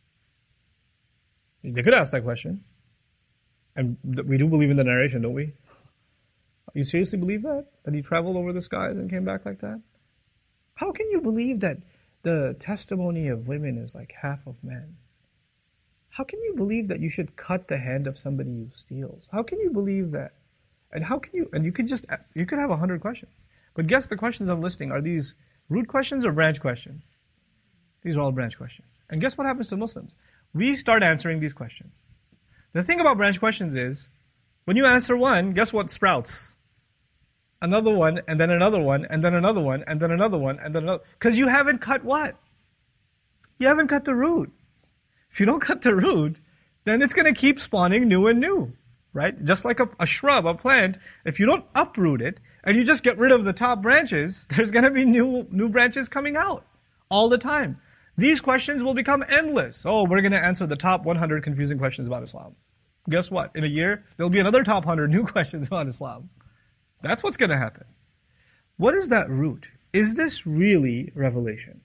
They could ask that question. And we do believe in the narration, don't we? You seriously believe that? That he traveled over the skies and came back like that? How can you believe that the testimony of women is like half of men? How can you believe that you should cut the hand of somebody who steals? How can you believe that? And how can you, and you could just, you could have a hundred questions. But guess the questions I'm listing, are these root questions or branch questions? These are all branch questions. And guess what happens to Muslims? We start answering these questions. The thing about branch questions is, when you answer one, guess what sprouts? Another one, and then another one, and then another one, and then another one, and then another. Because you haven't cut what? You haven't cut the root. If you don't cut the root, then it's going to keep spawning new and new, right? Just like a, a shrub, a plant, if you don't uproot it, and you just get rid of the top branches, there's going to be new, new branches coming out all the time. These questions will become endless. Oh, we're going to answer the top one hundred confusing questions about Islam. Guess what? In a year, there'll be another top one hundred new questions about Islam. That's what's going to happen. What is that root? Is this really revelation?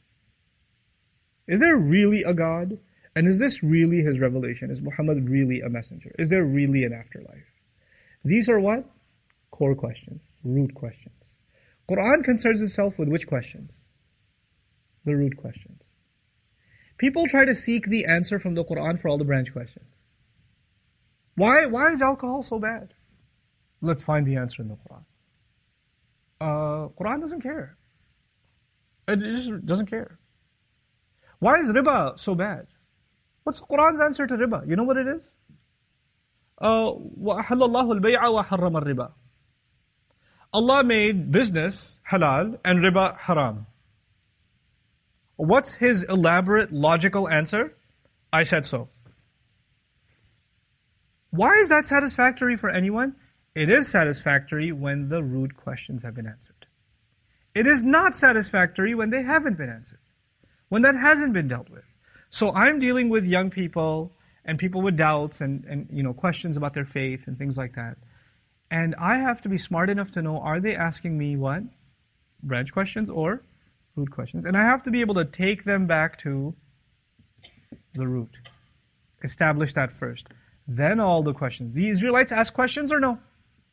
Is there really a God? And is this really his revelation? Is Muhammad really a messenger? Is there really an afterlife? These are what? Core questions, root questions. Quran concerns itself with which questions? The root questions. People try to seek the answer from the Quran for all the branch questions. Why, why is alcohol so bad? Let's find the answer in the Quran. Uh, Quran doesn't care. It just doesn't care. Why is riba so bad? What's Quran's answer to riba? You know what it is? وَأَحَلَّ اللَّهُ الْبَيْعَ وَحَرَّمَ الرِّبَى. Allah made business halal and riba haram. What's his elaborate logical answer? I said so. Why is that satisfactory for anyone? It is satisfactory when the root questions have been answered. It is not satisfactory when they haven't been answered, when that hasn't been dealt with. So I'm dealing with young people and people with doubts and, and you know questions about their faith and things like that. And I have to be smart enough to know, are they asking me what? Branch questions or root questions? And I have to be able to take them back to the root. Establish that first. Then all the questions. The Israelites ask questions or no?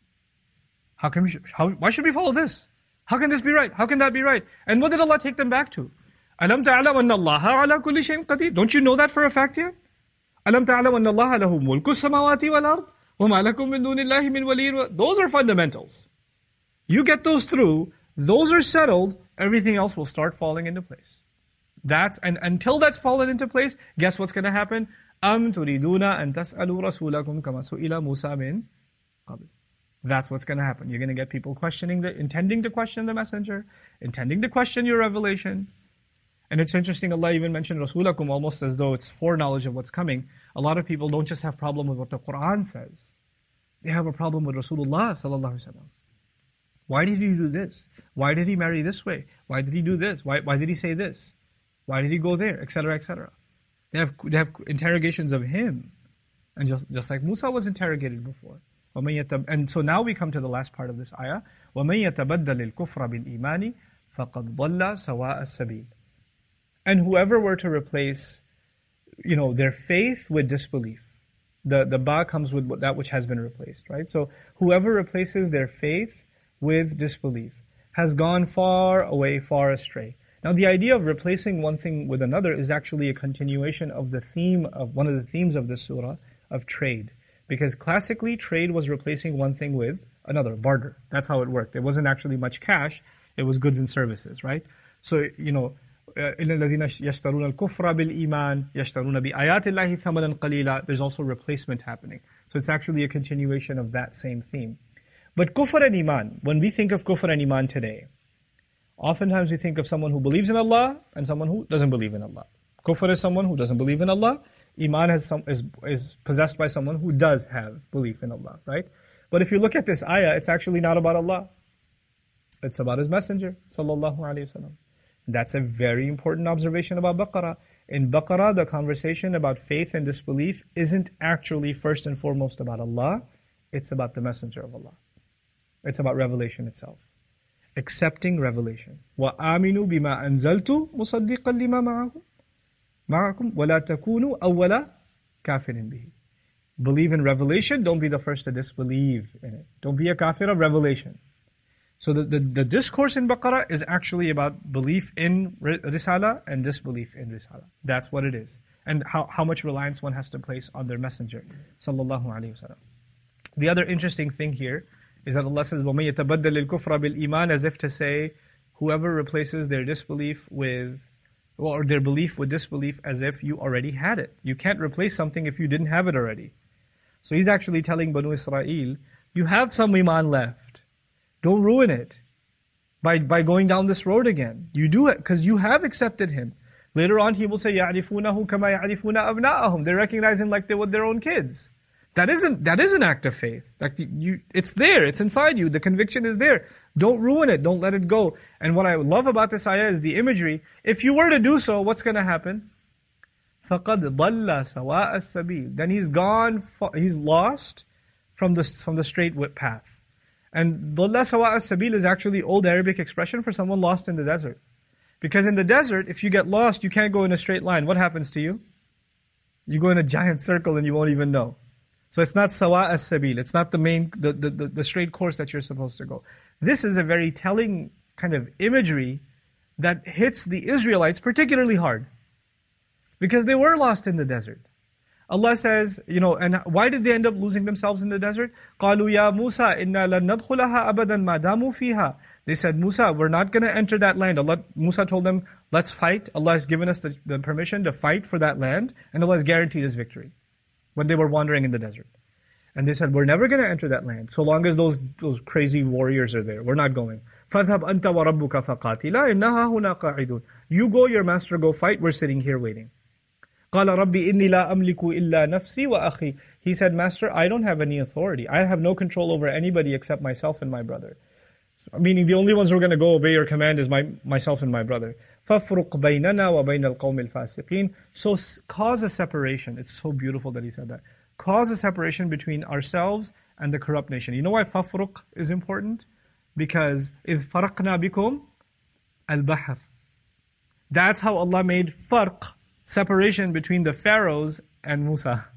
How can we, how, why should we follow this? How can this be right? How can that be right? And what did Allah take them back to? أَلَمْ تَعْلَمْ أَنَّ اللَّهَ عَلَى كُلِّ شَيْءٍ قَدِيرٌ. Don't you know that for a fact yet? أَلَمْ تَعْلَمْ أَنَّ اللَّهَ لَهُ مُلْكُ السَّمَاوَاتِ وَالْأَرْضِ وَمَا لَكُم مِّن دُونِ اللَّهِ مِنْ وَلِيٍّ. Those are fundamentals. You get those through, those are settled, everything else will start falling into place. That's, and until that's fallen into place, guess what's going to happen? أَمْ تُرِيدُونَ أَن تَسْأَلُوا رَسُولَكُمْ كَمَا سُئِلَ مُوسَى مِنْ قَبْلِ. That's what's going to happen. You're going to get people questioning the, intending to question the messenger, intending to question your revelation. And it's interesting, Allah even mentioned Rasulakum almost as though it's foreknowledge of what's coming. A lot of people don't just have a problem with what the Quran says. They have a problem with Rasulullah sallallahu alaihi wasallam. Why did he do this? Why did he marry this way? Why did he do this? Why, why did he say this? Why did he go there? Etc, et cetera. They have, they have interrogations of him. And just, just like Musa was interrogated before. And so now we come to the last part of this ayah. وَمَن يَتَبَدَّلِ الْكُفْرَ بِالْإِيمَانِ فَقَدْ ضَلَّ سَوَاءَ السَّبِيلِ. And whoever were to replace, you know, their faith with disbelief. The, the ba comes with that which has been replaced, right? So whoever replaces their faith with disbelief has gone far away, far astray. Now the idea of replacing one thing with another is actually a continuation of the theme of, one of the themes of this surah, of trade. Because classically, trade was replacing one thing with another, barter. That's how it worked. It wasn't actually much cash, it was goods and services, right? So, you know, إِنَّ الَّذِينَ يَشْتَرُونَ الْكُفْرَ بِالْإِيمَانِ يَشْتَرُونَ بِآيَاتِ اللَّهِ ثَمَنًا قَلِيلًا. There's also replacement happening. So it's actually a continuation of that same theme. But kufr and iman, when we think of kufr and iman today, oftentimes we think of someone who believes in Allah and someone who doesn't believe in Allah. Kufr is someone who doesn't believe in Allah. Iman has some, is, is possessed by someone who does have belief in Allah, right? But if you look at this ayah, it's actually not about Allah. It's about His Messenger, sallallahu alayhi wa sallam. That's a very important observation about Baqarah. In Baqarah, the conversation about faith and disbelief isn't actually first and foremost about Allah. It's about the Messenger of Allah. It's about revelation itself. Accepting revelation. وَآمِنُوا بِمَا أَنزَلْتُ مُصَدِّقًا لِمَا مَعَكُمْ مَعَكُمْ وَلَا تَكُونُوا أَوَّلَ كَافِرٍ بِهِ. Believe in revelation, don't be the first to disbelieve in it. Don't be a kafir of revelation. So the, the, the discourse in Baqarah is actually about belief in Risala and disbelief in Risala. That's what it is. And how, how much reliance one has to place on their messenger, sallallahu alayhi wa sallam. The other interesting thing here is that Allah says, وَمَن يَتَبَدَّلِ الْكُفْرَ بِالْإِيمَانِ, as if to say, whoever replaces their disbelief with, or their belief with disbelief as if you already had it. You can't replace something if you didn't have it already. So He's actually telling Banu Israel, you have some iman left. Don't ruin it by, by going down this road again. You do it because you have accepted Him. Later on He will say, يَعْرِفُونَهُ كَمَا يَعْرِفُونَ أَبْنَاءَهُم. They recognize Him like they would their own kids. That isn't, that is an act of faith. Like you, it's there, it's inside you. The conviction is there. Don't ruin it, don't let it go. And what I love about this ayah is the imagery. If you were to do so, what's going to happen? فَقَدْ ضَلَّ سَوَاءَ السَّبِيلِ. Then he's gone, he's lost from the, from the straight path. And ضَلَّ سَوَاءَ السَّبِيلِ is actually old Arabic expression for someone lost in the desert. Because in the desert, if you get lost, you can't go in a straight line. What happens to you? You go in a giant circle and you won't even know. So it's not sawa as-sabil. It's not the main, the, the, the, the straight course that you're supposed to go. This is a very telling kind of imagery that hits the Israelites particularly hard. Because they were lost in the desert. Allah says, you know, and why did they end up losing themselves in the desert? قَالُوا يَا مُوسَى إِنَّا لَن نَدْخُلَهَا أَبَدًا مَا دَامُوا فِيهَا. They said, Musa, we're not going to enter that land. Allah, Musa told them, let's fight. Allah has given us the, the permission to fight for that land. And Allah has guaranteed us victory. When they were wandering in the desert. And they said, we're never going to enter that land, so long as those those crazy warriors are there. We're not going. فَاذْهَبْ أَنْتَ وَرَبُّكَ فَقَاتِلَا إِنَّهَا هُنَا قَاعِدُونَ. You go, your master go fight, we're sitting here waiting. قَالَ رَبِّ إِنِّي لَا أَمْلِكُ إِلَّا نَفْسِي وَأَخِي. He said, Master, I don't have any authority. I have no control over anybody except myself and my brother. So, meaning the only ones who are going to go obey your command is my myself and my brother. فَافْرُقْ بَيْنَنَا وَبَيْنَ الْقَوْمِ الْفَاسِقِينَ. So cause a separation. It's so beautiful that he said that. Cause a separation between ourselves and the corrupt nation. You know why فَافْرُقْ is important? Because إِذْ فَرَقْنَا بِكُمْ الْبَحْرِ. That's how Allah made farq, separation between the pharaohs and Musa.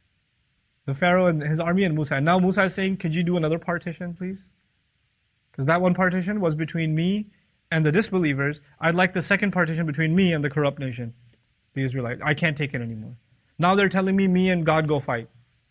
The Pharaoh and his army and Musa. And now Musa is saying, could you do another partition, please? Because that one partition was between me and the disbelievers. I'd like the second partition between me and the corrupt nation, the Israelites. I can't take it anymore. Now they're telling me, me and God go fight.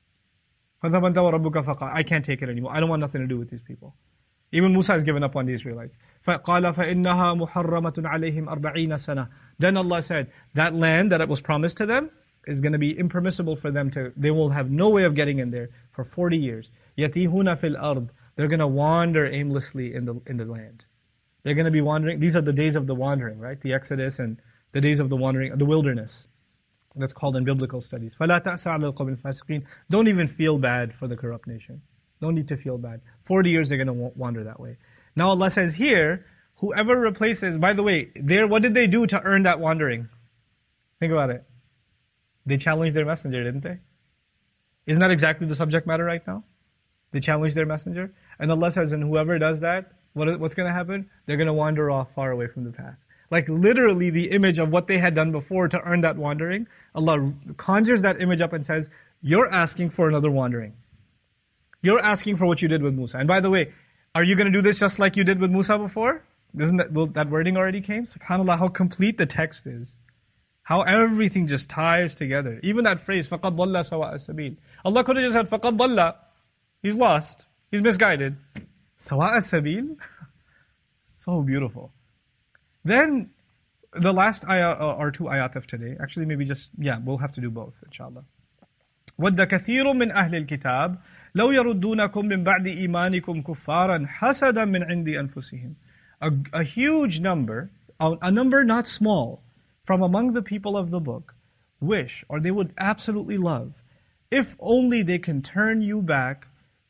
I can't take it anymore. I don't want nothing to do with these people. Even Musa has given up on the Israelites. فَقَالَ فَإِنَّهَا مُحَرَّمَةٌ عَلَيْهِمْ أَرْبَعِينَ سَنَةً. Then Allah said, that land that was promised to them is going to be impermissible for them to, they will have no way of getting in there for forty years. يَتِيهُونَ فِي الْأَرْضِ. They're going to wander aimlessly in the in the land. They're going to be wandering. These are the days of the wandering, right? The Exodus and the days of the wandering, the wilderness. That's called in biblical studies. فَلَا تَأْسَ عَلَى الْقَوْمِ الْفَاسِقِينَ. Don't even feel bad for the corrupt nation. Don't need to feel bad. forty years they're going to wander that way. Now Allah says here, whoever replaces, by the way, there, what did they do to earn that wandering? Think about it. They challenged their messenger, didn't they? Isn't that exactly the subject matter right now? They challenged their messenger. And Allah says, and whoever does that, what, what's going to happen? They're going to wander off far away from the path. Like literally the image of what they had done before to earn that wandering, Allah conjures that image up and says, you're asking for another wandering. You're asking for what you did with Musa. And by the way, are you going to do this just like you did with Musa before? Isn't that, well, that wording already came? SubhanAllah, how complete the text is. How everything just ties together. Even that phrase, فَقَدْ ضَلَّ سَوَاءَ السَّبِيلِ. Allah could have just said, فَقَدْ ضَلَّ. He's lost. He's misguided. سَوَاءَ السَّبِيلِ. So beautiful. Then, the last ayah, or two ayat of today, actually maybe just, yeah, we'll have to do both, inshallah. وَدَّ كَثِيرٌ مِّنْ أَهْلِ الْكِتَابِ لَوْ يَرُدُّونَكُمْ مِّن بَعْدِ إِيمَانِكُمْ كُفَّارًا حَسَدًا مِّنْ عِنْدِ أَنفُسِهِمْ. A, a huge number, a, a number not small, from among the people of the book, wish, or they would absolutely love, if only they can turn you back,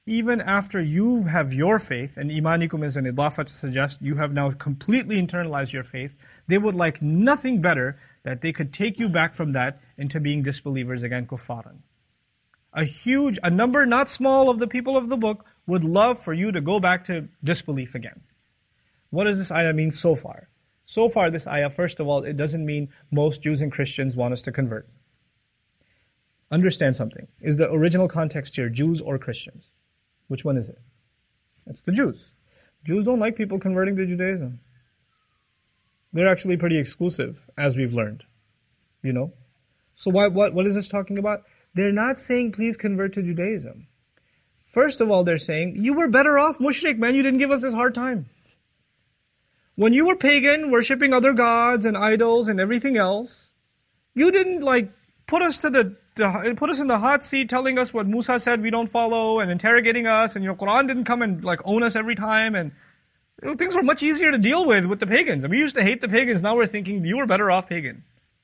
even after you have your faith, and imanikum is an idafa to suggest you have now completely internalized your faith, they would like nothing better that they could take you back from that into being disbelievers again, kuffaran. A huge, a number not small of the people of the book would love for you to go back to disbelief again. What does this ayah mean so far? So far this ayah, first of all, it doesn't mean most Jews and Christians want us to convert. Understand something. Is the original context here Jews or Christians? Which one is it? It's the Jews. Jews don't like people converting to Judaism. They're actually pretty exclusive, as we've learned. You know? So why, what, what is this talking about? They're not saying, please convert to Judaism. First of all, they're saying, you were better off, mushrik, man, you didn't give us this hard time. When you were pagan, worshipping other gods and idols and everything else, you didn't like put us to the, the put us in the hot seat telling us what Musa said we don't follow and interrogating us, and your Quran didn't come and like own us every time, and you know, things were much easier to deal with with the pagans. And we used to hate the pagans, now we're thinking you were better off pagan.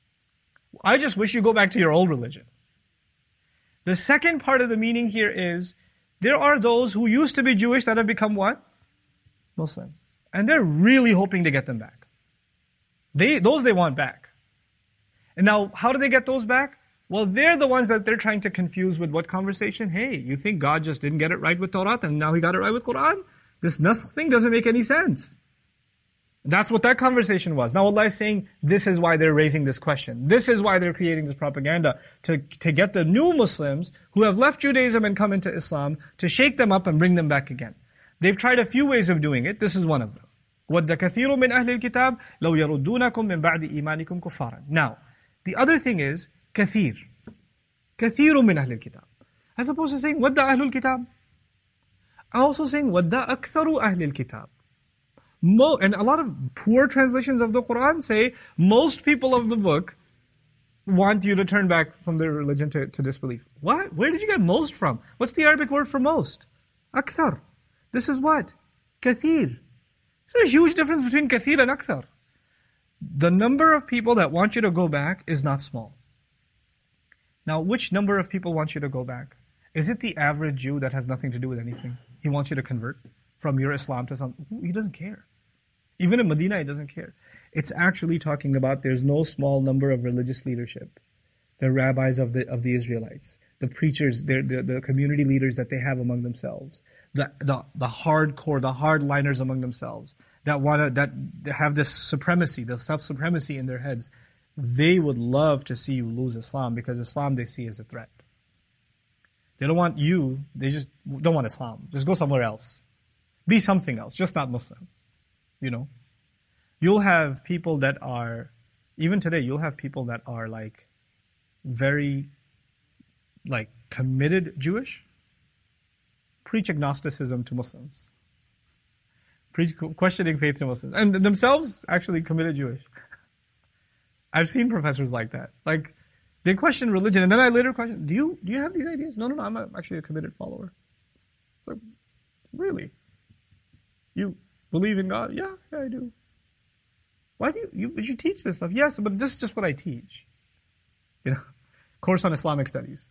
I just wish you go back to your old religion. The second part of the meaning here is, there are those who used to be Jewish that have become what? Muslim. And they're really hoping to get them back. They, those they want back. And now, how do they get those back? Well, they're the ones that they're trying to confuse with what conversation? Hey, you think God just didn't get it right with Torah and now He got it right with Quran? This nasakh thing doesn't make any sense. That's what that conversation was. Now Allah is saying, this is why they're raising this question. This is why they're creating this propaganda, to, to get the new Muslims who have left Judaism and come into Islam, to shake them up and bring them back again. They've tried a few ways of doing it. This is one of them. وَدَّ كَثِيرٌ مِّنْ أَهْلِ الْكِتَابِ لَوْ يَرُدُّونَكُمْ مِّن بَعْدِ إِيمَانِكُمْ كُفَّارًا. Now, the other thing is, كَثِير. كَثِيرٌ مِّنْ أَهْلِ الْكِتَابِ. As opposed to saying, وَدَّ أَهْلُ الْكِتَابِ. Also saying, وَدَّ أَكْثَرُ أَهْلِ الْكِتَابِ. Mo- and a lot of poor translations of the Quran say, most people of the book want you to turn back from their religion to, to disbelief. What? Where did you get most from? What's the Arabic word for most? Akthar. This is what? Kathir. There's a huge difference between kathir and akthar. The number of people that want you to go back is not small. Now, which number of people want you to go back? Is it the average Jew that has nothing to do with anything? He wants you to convert from your Islam to something. He doesn't care. Even in Medina, he doesn't care. It's actually talking about there's no small number of religious leadership. The rabbis of the of the Israelites, the preachers, the, the community leaders that they have among themselves, the the the hardcore, the hardliners among themselves that want to that have this supremacy, the self-supremacy in their heads. They would love to see you lose Islam, because Islam they see as a threat. They don't want you. They just don't want Islam. Just go somewhere else. Be something else, just not Muslim. You know, you'll have people that are, even today, you'll have people that are like very, like committed Jewish, preach agnosticism to Muslims, preach questioning faith to Muslims, and themselves actually committed Jewish. I've seen professors like that. Like, they question religion, and then I later question, do you do you have these ideas? No, no, no, I'm a, actually a committed follower. It's like, really? You believe in God? Yeah, yeah, I do. Why do you, you, you teach this stuff? Yes, but this is just what I teach. You know, course on Islamic studies.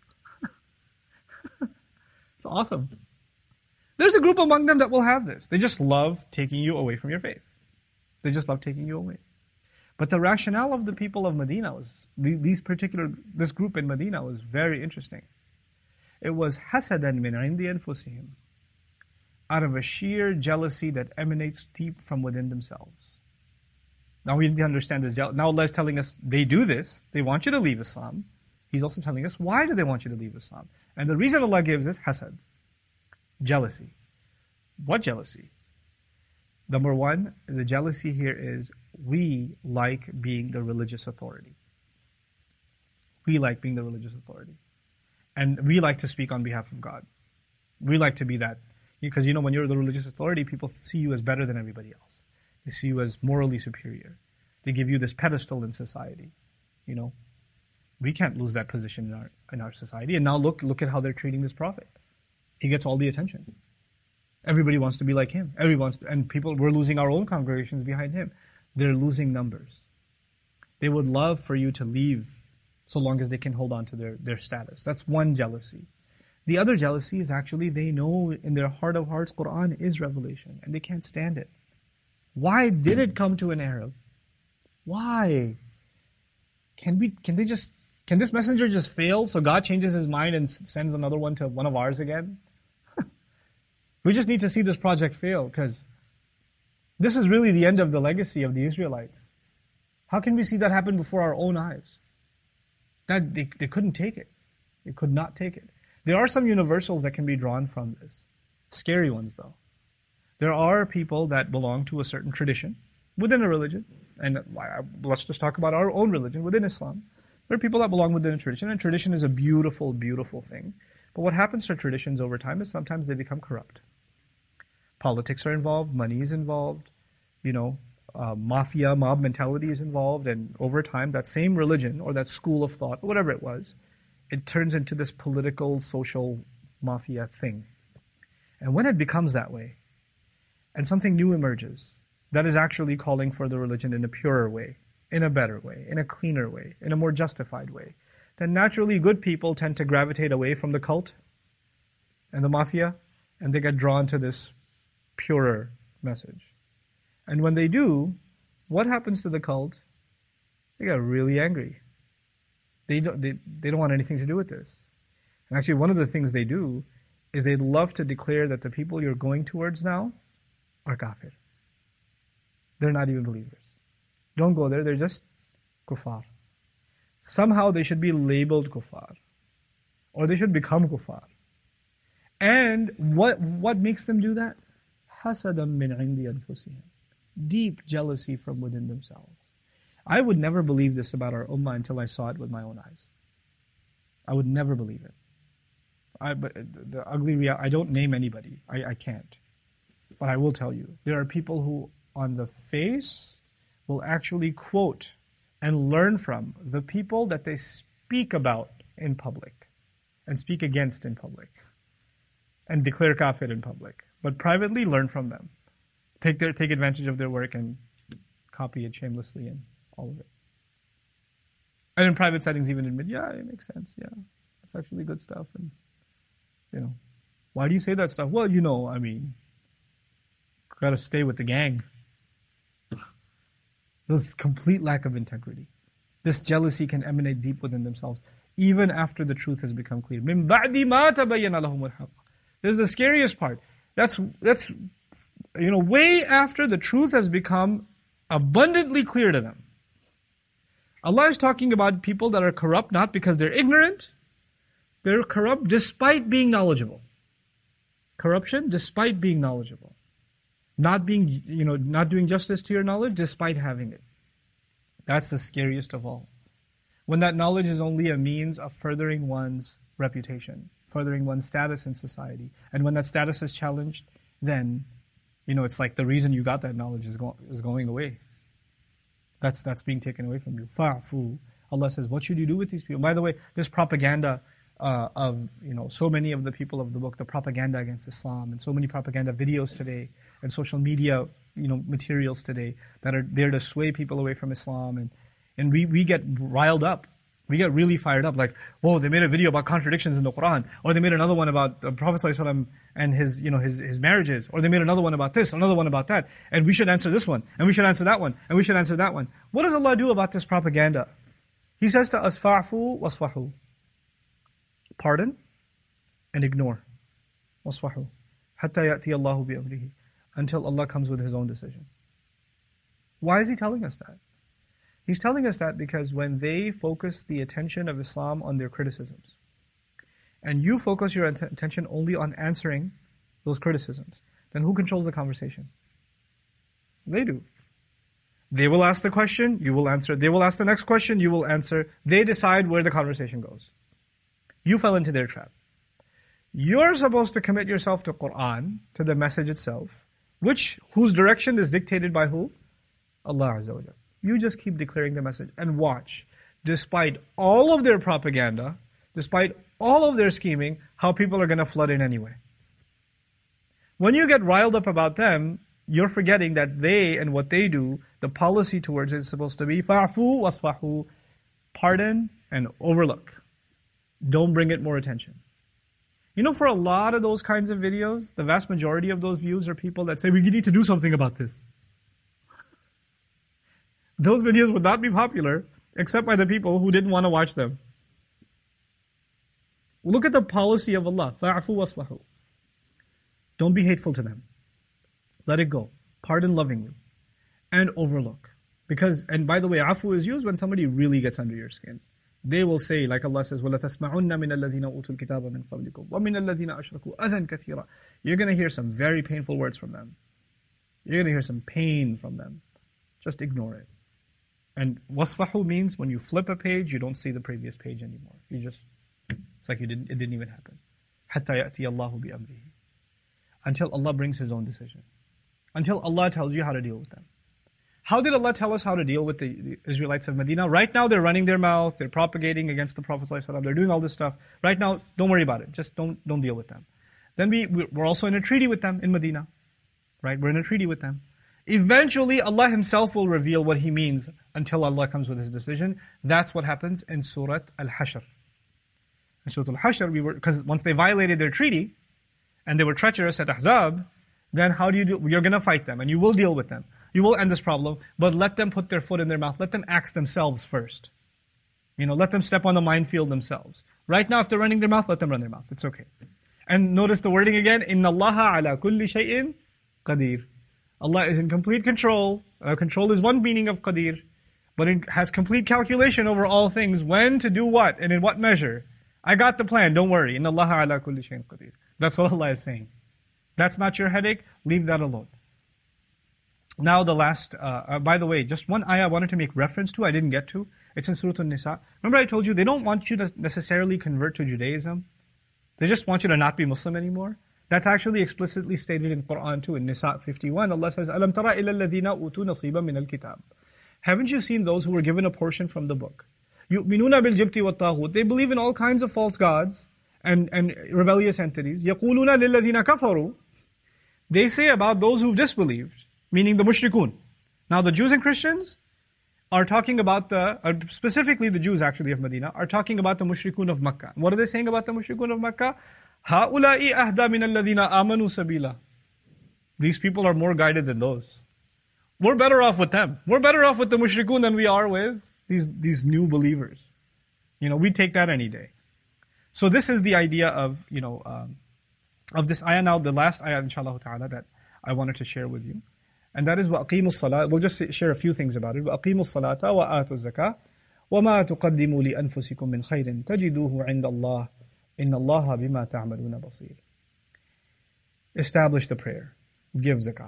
It's awesome. There's a group among them that will have this. They just love taking you away from your faith. They just love taking you away. But the rationale of the people of Medina was, these particular, this group in Medina was very interesting. It was hasadan min indi anfusihim, out of a sheer jealousy that emanates deep from within themselves. Now we need to understand this. Now Allah is telling us they do this. They want you to leave Islam. He's also telling us why do they want you to leave Islam. And the reason Allah gives is hasad, jealousy. What jealousy? Number one, the jealousy here is we like being the religious authority. We like being the religious authority. And we like to speak on behalf of God. We like to be that. Because you know, when you're the religious authority, people see you as better than everybody else. They see you as morally superior. They give you this pedestal in society. You know, we can't lose that position in our in our society. And now look look at how they're treating this prophet. He gets all the attention. Everybody wants to be like him. Everyone wants to, and people, we're losing our own congregations behind him. They're losing numbers. They would love for you to leave so long as they can hold on to their, their status. That's one jealousy. The other jealousy is actually they know in their heart of hearts Quran is revelation and they can't stand it. Why did it come to an Arab? Why? Can we? Can they just? Can this messenger just fail so God changes his mind and sends another one to one of ours again? We just need to see this project fail because this is really the end of the legacy of the Israelites. How can we see that happen before our own eyes? That they, they couldn't take it. They could not take it. There are some universals that can be drawn from this. Scary ones though. There are people that belong to a certain tradition within a religion. And let's just talk about our own religion within Islam. There are people that belong within a tradition, and tradition is a beautiful, beautiful thing. But what happens to traditions over time is sometimes they become corrupt. Politics are involved, money is involved, you know, uh, mafia, mob mentality is involved, and over time that same religion or that school of thought, or whatever it was, it turns into this political, social mafia thing. And when it becomes that way, and something new emerges, that is actually calling for the religion in a purer way, in a better way, in a cleaner way, in a more justified way, then naturally good people tend to gravitate away from the cult and the mafia, and they get drawn to this purer message. And when they do, what happens to the cult? They get really angry. They don't, they, they don't want anything to do with this. And actually one of the things they do is they'd love to declare that the people you're going towards now are kafir. They're not even believers. Don't go there, they're just kuffar. Somehow they should be labeled kuffar. Or they should become kuffar. And what what makes them do that? حَسَدًا مِنْ عِنْدِ أَنفُسِهِمْ. Deep jealousy from within themselves. I would never believe this about our ummah until I saw it with my own eyes. I would never believe it. I, but the ugly reality, I don't name anybody. I, I can't. But I will tell you, there are people who on the face will actually quote and learn from the people that they speak about in public and speak against in public and declare kafir in public, but privately learn from them. Take their take advantage of their work and copy it shamelessly and all of it. And in private settings even admit, yeah, it makes sense, yeah, it's actually good stuff. And you know, why do you say that stuff? Well, you know, I mean, gotta stay with the gang. This complete lack of integrity. This jealousy can emanate deep within themselves, even after the truth has become clear. مِن بَعْدِ مَا تَبَيَّنَ لَهُمُ الْحَقُّ. This is the scariest part. That's, that's, you know, way after the truth has become abundantly clear to them. Allah is talking about people that are corrupt not because they're ignorant, they're corrupt despite being knowledgeable. Corruption despite being knowledgeable. Not being, you know, not doing justice to your knowledge despite having it. That's the scariest of all. When that knowledge is only a means of furthering one's reputation, furthering one's status in society. And when that status is challenged, then, you know, it's like the reason you got that knowledge is, go- is going away. That's that's being taken away from you. Fa'fu. Allah says, what should you do with these people? By the way, this propaganda uh, of, you know, so many of the people of the book, the propaganda against Islam, and so many propaganda videos today, and social media, you know, materials today that are there to sway people away from Islam, and and we, we get riled up. We get really fired up, like, whoa, they made a video about contradictions in the Quran, or they made another one about the Prophet ﷺ and his, you know, his, his marriages, or they made another one about this, another one about that, and we should answer this one, and we should answer that one, and we should answer that one. What does Allah do about this propaganda? He says to us, fa'fu wasfahu. Pardon and ignore. Wasfahu. Hatta ya'ti Allahu bi amrihi. Until Allah comes with His own decision. Why is He telling us that? He's telling us that because when they focus the attention of Islam on their criticisms, and you focus your att- attention only on answering those criticisms, then who controls the conversation? They do. They will ask the question, you will answer. They will ask the next question, you will answer. They decide where the conversation goes. You fell into their trap. You're supposed to commit yourself to Quran, to the message itself, which whose direction is dictated by who? Allah Azza wa Jalla. You just keep declaring the message and watch, despite all of their propaganda, despite all of their scheming, how people are going to flood in anyway. When you get riled up about them, you're forgetting that they and what they do, the policy towards it is supposed to be fa'fu wasfahu, pardon and overlook. Don't bring it more attention. You know, for a lot of those kinds of videos, the vast majority of those views are people that say, we need to do something about this. Those videos would not be popular except by the people who didn't want to watch them. Look at the policy of Allah. فَاعْفُوا وَاصْفَحُوا. Don't be hateful to them. Let it go. Pardon lovingly. And overlook. Because, and by the way, afu is used when somebody really gets under your skin. They will say, like Allah says, وَلَتَسْمَعُنَّ مِنَ الَّذِينَ أُوتُوا الْكِتَابَ مِنْ قَبْلِكُمْ وَمِنَ الَّذِينَ أَشْرَكُوا أَذًى كَثِيرًا. You're going to hear some very painful words from them. You're going to hear some pain from them. Just ignore it. And wasfahu means when you flip a page, you don't see the previous page anymore. You just, it's like you didn't, it didn't even happen. حَتَّى يَأْتِيَ اللَّهُ بِأَمْرِهِ. Until Allah brings His own decision. Until Allah tells you how to deal with them. How did Allah tell us how to deal with the, the Israelites of Medina? Right now they're running their mouth, they're propagating against the Prophet ﷺ, they're doing all this stuff. Right now, don't worry about it. Just don't don't deal with them. Then we, we're also in a treaty with them in Medina. Right? We're in a treaty with them. Eventually, Allah Himself will reveal what He means until Allah comes with His decision. That's what happens in Surah Al-Hashr. In Surah Al-Hashr, we were, because once they violated their treaty, and they were treacherous at Ahzab, then how do you do? You're going to fight them, and you will deal with them. You will end this problem, but let them put their foot in their mouth. Let them axe themselves first. You know, let them step on the minefield themselves. Right now, if they're running their mouth, let them run their mouth. It's okay. And notice the wording again. Inna Allaha ala kulli shay'in qadir. Allah is in complete control. Uh, control is one meaning of qadir, but it has complete calculation over all things. When to do what and in what measure. I got the plan. Don't worry. Inna Allaha ala kulli shay'in qadir. That's what Allah is saying. That's not your headache. Leave that alone. Now the last, uh, uh, by the way, just one ayah I wanted to make reference to, I didn't get to. It's in Surah An-Nisa. Remember I told you, they don't want you to necessarily convert to Judaism. They just want you to not be Muslim anymore. That's actually explicitly stated in Quran too, in Nisa fifty-one. Allah says, أَلَمْ تَرَ إِلَى الَّذِينَ أُوتُوا نَصِيبًا مِنَ الْكِتَابِ. Haven't you seen those who were given a portion from the book? يُؤْمِنُونَ بِالْجِبْتِ وَالطَّاغُوتِ. They believe in all kinds of false gods and, and rebellious entities. يَقُولُونَ لِلَّذِينَ كَفَرُوا. They say about those who've disbelieved, meaning the mushrikun. Now the Jews and Christians are talking about the, uh, specifically the Jews actually of Medina, are talking about the mushrikun of Makkah. What are they saying about the mushrikun of Makkah? هَؤُلَاءِ أَهْدَى مِنَ الَّذِينَ آمَنُوا سَبِيلًا. These people are more guided than those. We're better off with them. We're better off with the mushrikun than we are with these, these new believers. You know, we take that any day. So this is the idea of, you know, um, of this ayah now, the last ayah inshallah ta'ala that I wanted to share with you. And that is وَأَقِيمُوا الصَّلَاةَ. We'll just share a few things about it. وَأَقِيمُوا الصَّلَاةَ وَآتُوا الزَّكَاةَ وَمَا تُقَدِّمُوا لِأَنفُسِكُم مِّنْ خَيْرٍ تَجِدُوهُ عِندَ اللَّهِ إِنَّ اللَّهَ بِمَا تَعْمَلُونَ بَصِيرٌ. Establish the prayer. Give zakat.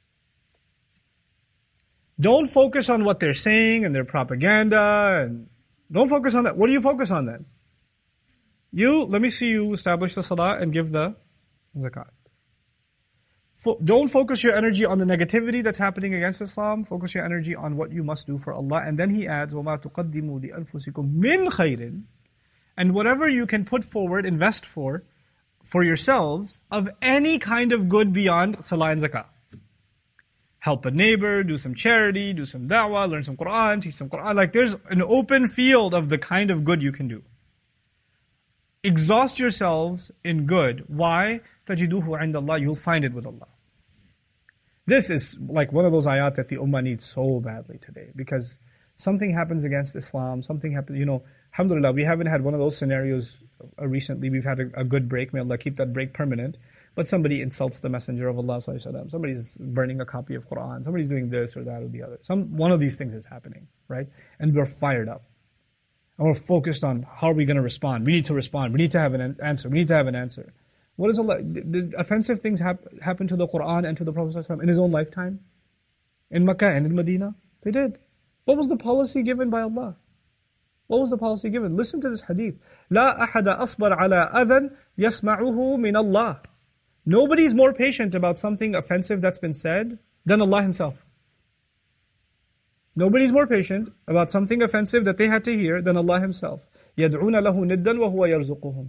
Don't focus on what they're saying and their propaganda. And don't focus on that. What do you focus on then? You, let me see you establish the salah and give the zakat. Fo- don't focus your energy on the negativity that's happening against Islam. Focus your energy on what you must do for Allah. And then he adds, وَمَا تُقَدِّمُوا لِأَنفُسِكُم مِّنْ خَيْرٍ. And whatever you can put forward, invest for, for yourselves, of any kind of good beyond salah and zakah. Help a neighbor, do some charity, do some da'wah, learn some Quran, teach some Quran. Like there's an open field of the kind of good you can do. Exhaust yourselves in good. Why? تَجِدُوهُ عِنْدَ اللَّهِ. You'll find it with Allah. This is like one of those ayat that the ummah needs so badly today. Because something happens against Islam, something happens, you know, alhamdulillah, we haven't had one of those scenarios uh, recently. We've had a, a good break. May Allah keep that break permanent. But somebody insults the Messenger of Allah, somebody's burning a copy of Quran, somebody's doing this or that or the other. Some One of these things is happening, right? And we're fired up. And we're focused on how are we going to respond. We need to respond. We need to have an answer. We need to have an answer. What is Allah? Did offensive things hap- happen to the Quran and to the Prophet ﷺ in his own lifetime? In Makkah and in Medina? They did. What was the policy given by Allah? What was the policy given? Listen to this hadith. لا أحد أصبر على أذى يسمعه من الله. Nobody's more patient about something offensive that's been said than Allah Himself. Nobody's more patient about something offensive that they had to hear than Allah Himself. يَدْعُونَ لَهُ نِدًّا وَهُوَ يَرْزُقُهُم.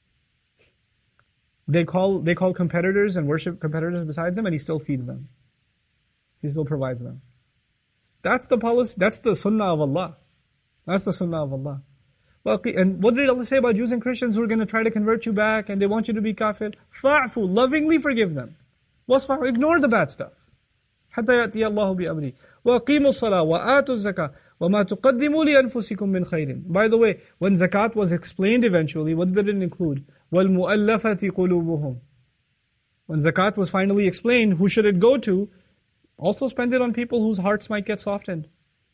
They call, they call competitors and worship competitors besides Him, and He still feeds them. He still provides them. That's the policy, that's the sunnah of Allah. That's the sunnah of Allah. And what did Allah say about Jews and Christians who are going to try to convert you back and they want you to be kafir? فَاعْفُوا, lovingly forgive them. وَاصْفَحُوا, ignore the bad stuff. حَتَّى يَأْتِيَ اللَّهُ بِأَمْرِهِ وَأَقِيمُوا الصَّلَاةَ وَآتُوا الزَّكَاةَ وَمَا تُقَدِّمُوا لِأَنفُسِكُم مِّنْ خَيْرٍ. By the way, when zakat was explained eventually, what did it include? وَالْمُؤَلَّفَةِ قُلُوبُهُم. When zakat was finally explained, who should it go to? Also spend it on people whose hearts might get softened.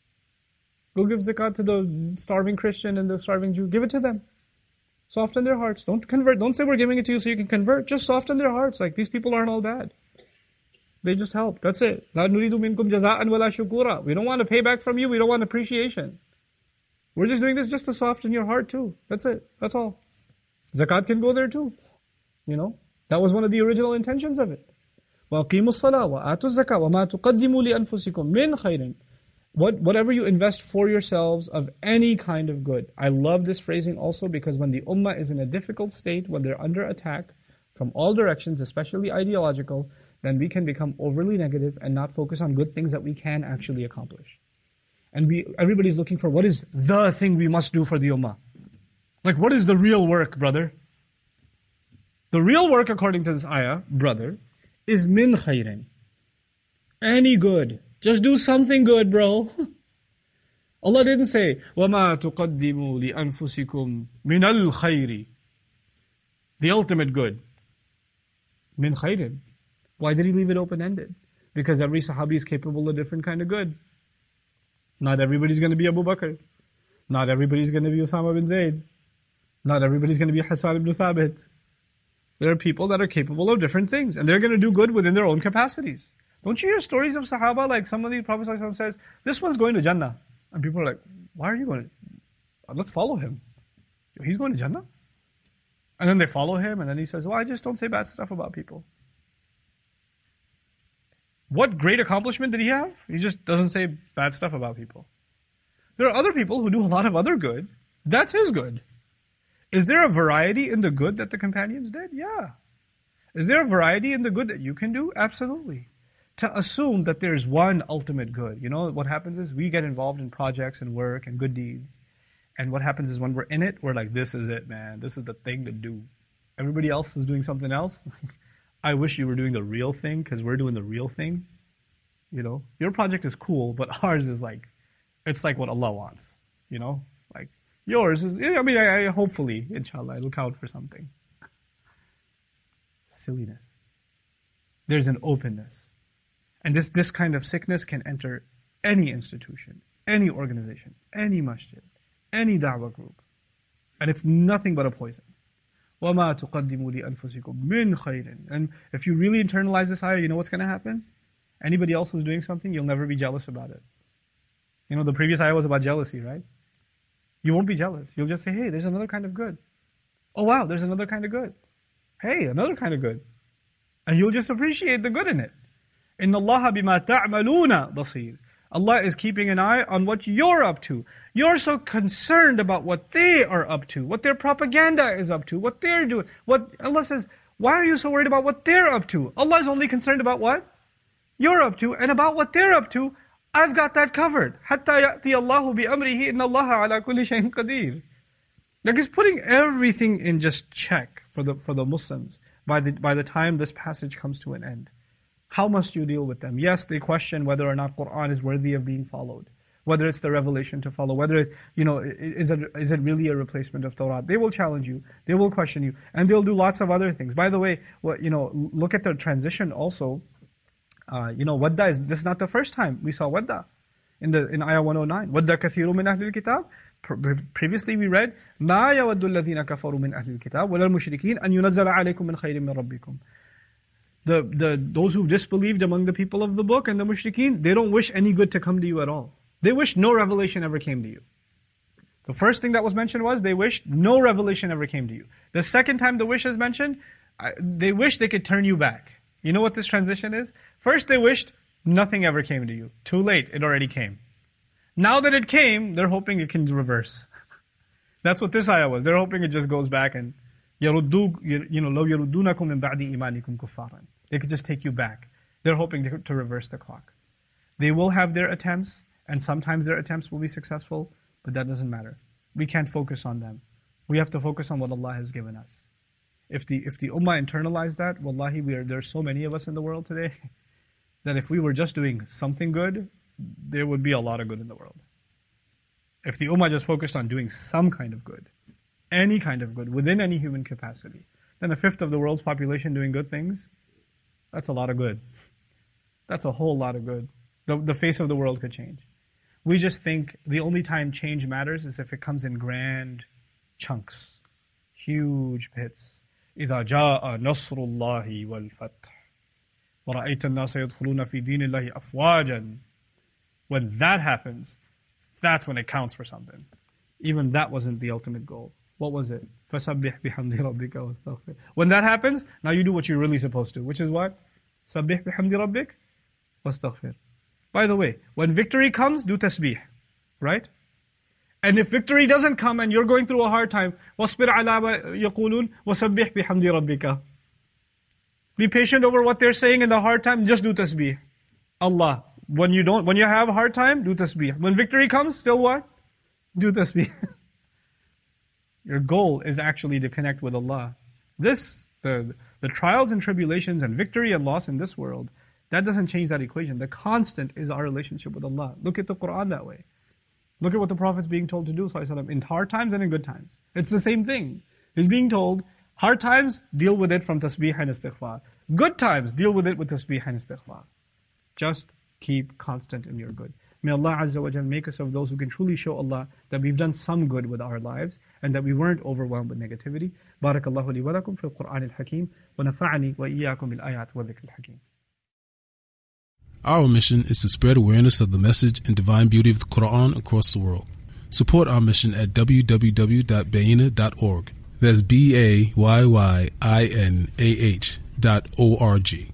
Go give zakat to the starving Christian and the starving Jew. Give it to them. Soften their hearts. Don't convert. Don't say we're giving it to you so you can convert. Just soften their hearts. Like, these people aren't all bad. They just help. That's it. لَا نُرِيدُ مِنْكُمْ جَزَاءً وَلَا شُكُورًا. We don't want to pay back from you. We don't want appreciation. We're just doing this just to soften your heart too. That's it. That's all. Zakat can go there too. You know? That was one of the original intentions of it. وَأَقِيمُوا الصَّلَاةَ وَآتُوا الزَّكَاةَ وَمَا تُقَدِّمُوا لِأَنفُسِكُم مِّنْ خَيْرٍ. What, whatever you invest for yourselves of any kind of good. I love this phrasing also because when the ummah is in a difficult state, when they're under attack from all directions, especially ideological, then we can become overly negative and not focus on good things that we can actually accomplish. And we, everybody's looking for what is the thing we must do for the ummah. Like, what is the real work, brother? The real work, according to this ayah, brother, is min khairin. Any good. Just do something good, bro. Allah didn't say, وَمَا تُقَدِّمُوا لِأَنفُسِكُم مِنَ الْخَيْرِ. The ultimate good. Min khairin. Why did He leave it open-ended? Because every Sahabi is capable of different kind of good. Not everybody's going to be Abu Bakr. Not everybody's going to be Osama bin Zayd. Not everybody's going to be Hassan ibn Thabit. There are people that are capable of different things, and they're going to do good within their own capacities. Don't you hear stories of Sahaba, like somebody, Prophet ﷺ says, this one's going to Jannah. And people are like, why are you going to? Let's follow him. He's going to Jannah? And then they follow him, and then he says, well, I just don't say bad stuff about people. What great accomplishment did he have? He just doesn't say bad stuff about people. There are other people who do a lot of other good. That's his good. Is there a variety in the good that the companions did? Yeah. Is there a variety in the good that you can do? Absolutely. To assume that there's one ultimate good. You know, what happens is we get involved in projects and work and good deeds. And what happens is when we're in it, we're like, this is it, man. This is the thing to do. Everybody else is doing something else. I wish you were doing the real thing because we're doing the real thing. You know, your project is cool, but ours is like, it's like what Allah wants. You know, like yours is, I mean, I, I hopefully, inshallah, it'll count for something. Silliness. There's an openness. And this, this kind of sickness can enter any institution, any organization, any masjid, any da'wah group. And it's nothing but a poison. وَمَا تُقَدِّمُوا لِأَنفُسِكُم مِّنْ خَيْرٍ. And if you really internalize this ayah, you know what's going to happen? Anybody else who's doing something, you'll never be jealous about it. You know, the previous ayah was about jealousy, right? You won't be jealous. You'll just say, hey, there's another kind of good. Oh wow, there's another kind of good. Hey, another kind of good. And you'll just appreciate the good in it. إِنَّ اللَّهَ بِمَا تَعْمَلُونَ بَصِيرٌ. Allah is keeping an eye on what you're up to. You're so concerned about what they are up to, what their propaganda is up to, what they're doing. What Allah says, why are you so worried about what they're up to? Allah is only concerned about what you're up to, and about what they're up to, I've got that covered. حَتَّى يَأْتِيَ اللَّهُ بِأَمْرِهِ إِنَّ اللَّهَ عَلَى كُلِّ شَيْءٍ قَدِيرٌ. Like He's putting everything in just check for the for the Muslims by the by the time this passage comes to an end. How must you deal with them? Yes, they question whether or not Qur'an is worthy of being followed, whether it's the revelation to follow, whether it, you know, is it is it really a replacement of Torah? They will challenge you, they will question you, and they'll do lots of other things. By the way, what you know, look at the transition also. Uh, you know, Wadda is this is not the first time we saw Wadda in the in ayah one oh nine. Wadda kathiru min ahli al-kitab. Previously we read ما يود الذين كفروا من أهل الكتاب ولا المشركين أن ينزل عليكم من خير من ربكم. The, the, those who disbelieved among the people of the book and the mushrikeen, they don't wish any good to come to you at all. They wish no revelation ever came to you. The first thing that was mentioned was they wished no revelation ever came to you. The second time the wish is mentioned, they wish they could turn you back. You know what this transition is? First they wished nothing ever came to you. Too late, it already came. Now that it came, they're hoping it can reverse. That's what this ayah was. They're hoping it just goes back and يَرُدُّوكُ, you know, لَوْ يَرُدُّونَكُمْ مِنْ بَعْدِ إِيمَانِكُمْ كُفَّارًا. They could just take you back. They're hoping to, to reverse the clock. They will have their attempts, and sometimes their attempts will be successful, but that doesn't matter. we can't focus on them. We have to focus on what Allah has given us. If the if the ummah internalized that, wallahi, we are, there are so many of us in the world today that if we were just doing something good, there would be a lot of good in the world. If the ummah just focused on doing some kind of good, any kind of good, within any human capacity, then a fifth of the world's population doing good things, that's a lot of good. That's a whole lot of good. The, the face of the world could change. We just think the only time change matters is if it comes in grand chunks, huge bits. إِذَا جَاءَ نَصْرُ اللَّهِ وَالْفَتْحِ وَرَأَيْتَ النَّاسَ يَدْخُلُونَ فِي دِينِ اللَّهِ أَفْوَاجًا. When that happens, that's when it counts for something. Even that wasn't the ultimate goal. What was it? فَسَبِّحْ بِحَمْدِ رَبِّكَ وَاسْتَغْفِرْ. When that happens, now you do what you're really supposed to, which is what? سَبِّحْ بِحَمْدِ رَبِّكَ وَاسْتَغْفِرْ. By the way, when victory comes, do tasbih, right? And if victory doesn't come and you're going through a hard time, وَاصْبِرْ عَلَى مَا يَقُولُونَ وَسَبِّحْ بِحَمْدِ رَبِّكَ. Be patient over what they're saying in the hard time, just do tasbih. Allah, when you don't, when you have a hard time, do tasbih. When victory comes, still what? Do tasbih. Your goal is actually to connect with Allah. This, the, the trials and tribulations and victory and loss in this world, that doesn't change that equation. The constant is our relationship with Allah. Look at the Quran that way. Look at what the Prophet's being told to do, ﷺ, in hard times and in good times. It's the same thing. He's being told, hard times, deal with it from tasbih and istighfar. Good times, deal with it with tasbih and istighfar. Just keep constant in your good. May Allah Azza wa Jal make us of those who can truly show Allah that we've done some good with our lives and that we weren't overwhelmed with negativity. Barakallahu li wa lakum fil Qur'an al-Hakim wa nafa'ani wa iyyakum bil ayat wa dhikr al-Hakim. Our mission is to spread awareness of the message and divine beauty of the Quran across the world. Support our mission at w w w dot bayina dot org. That's B A Y Y I N A H dot O R G.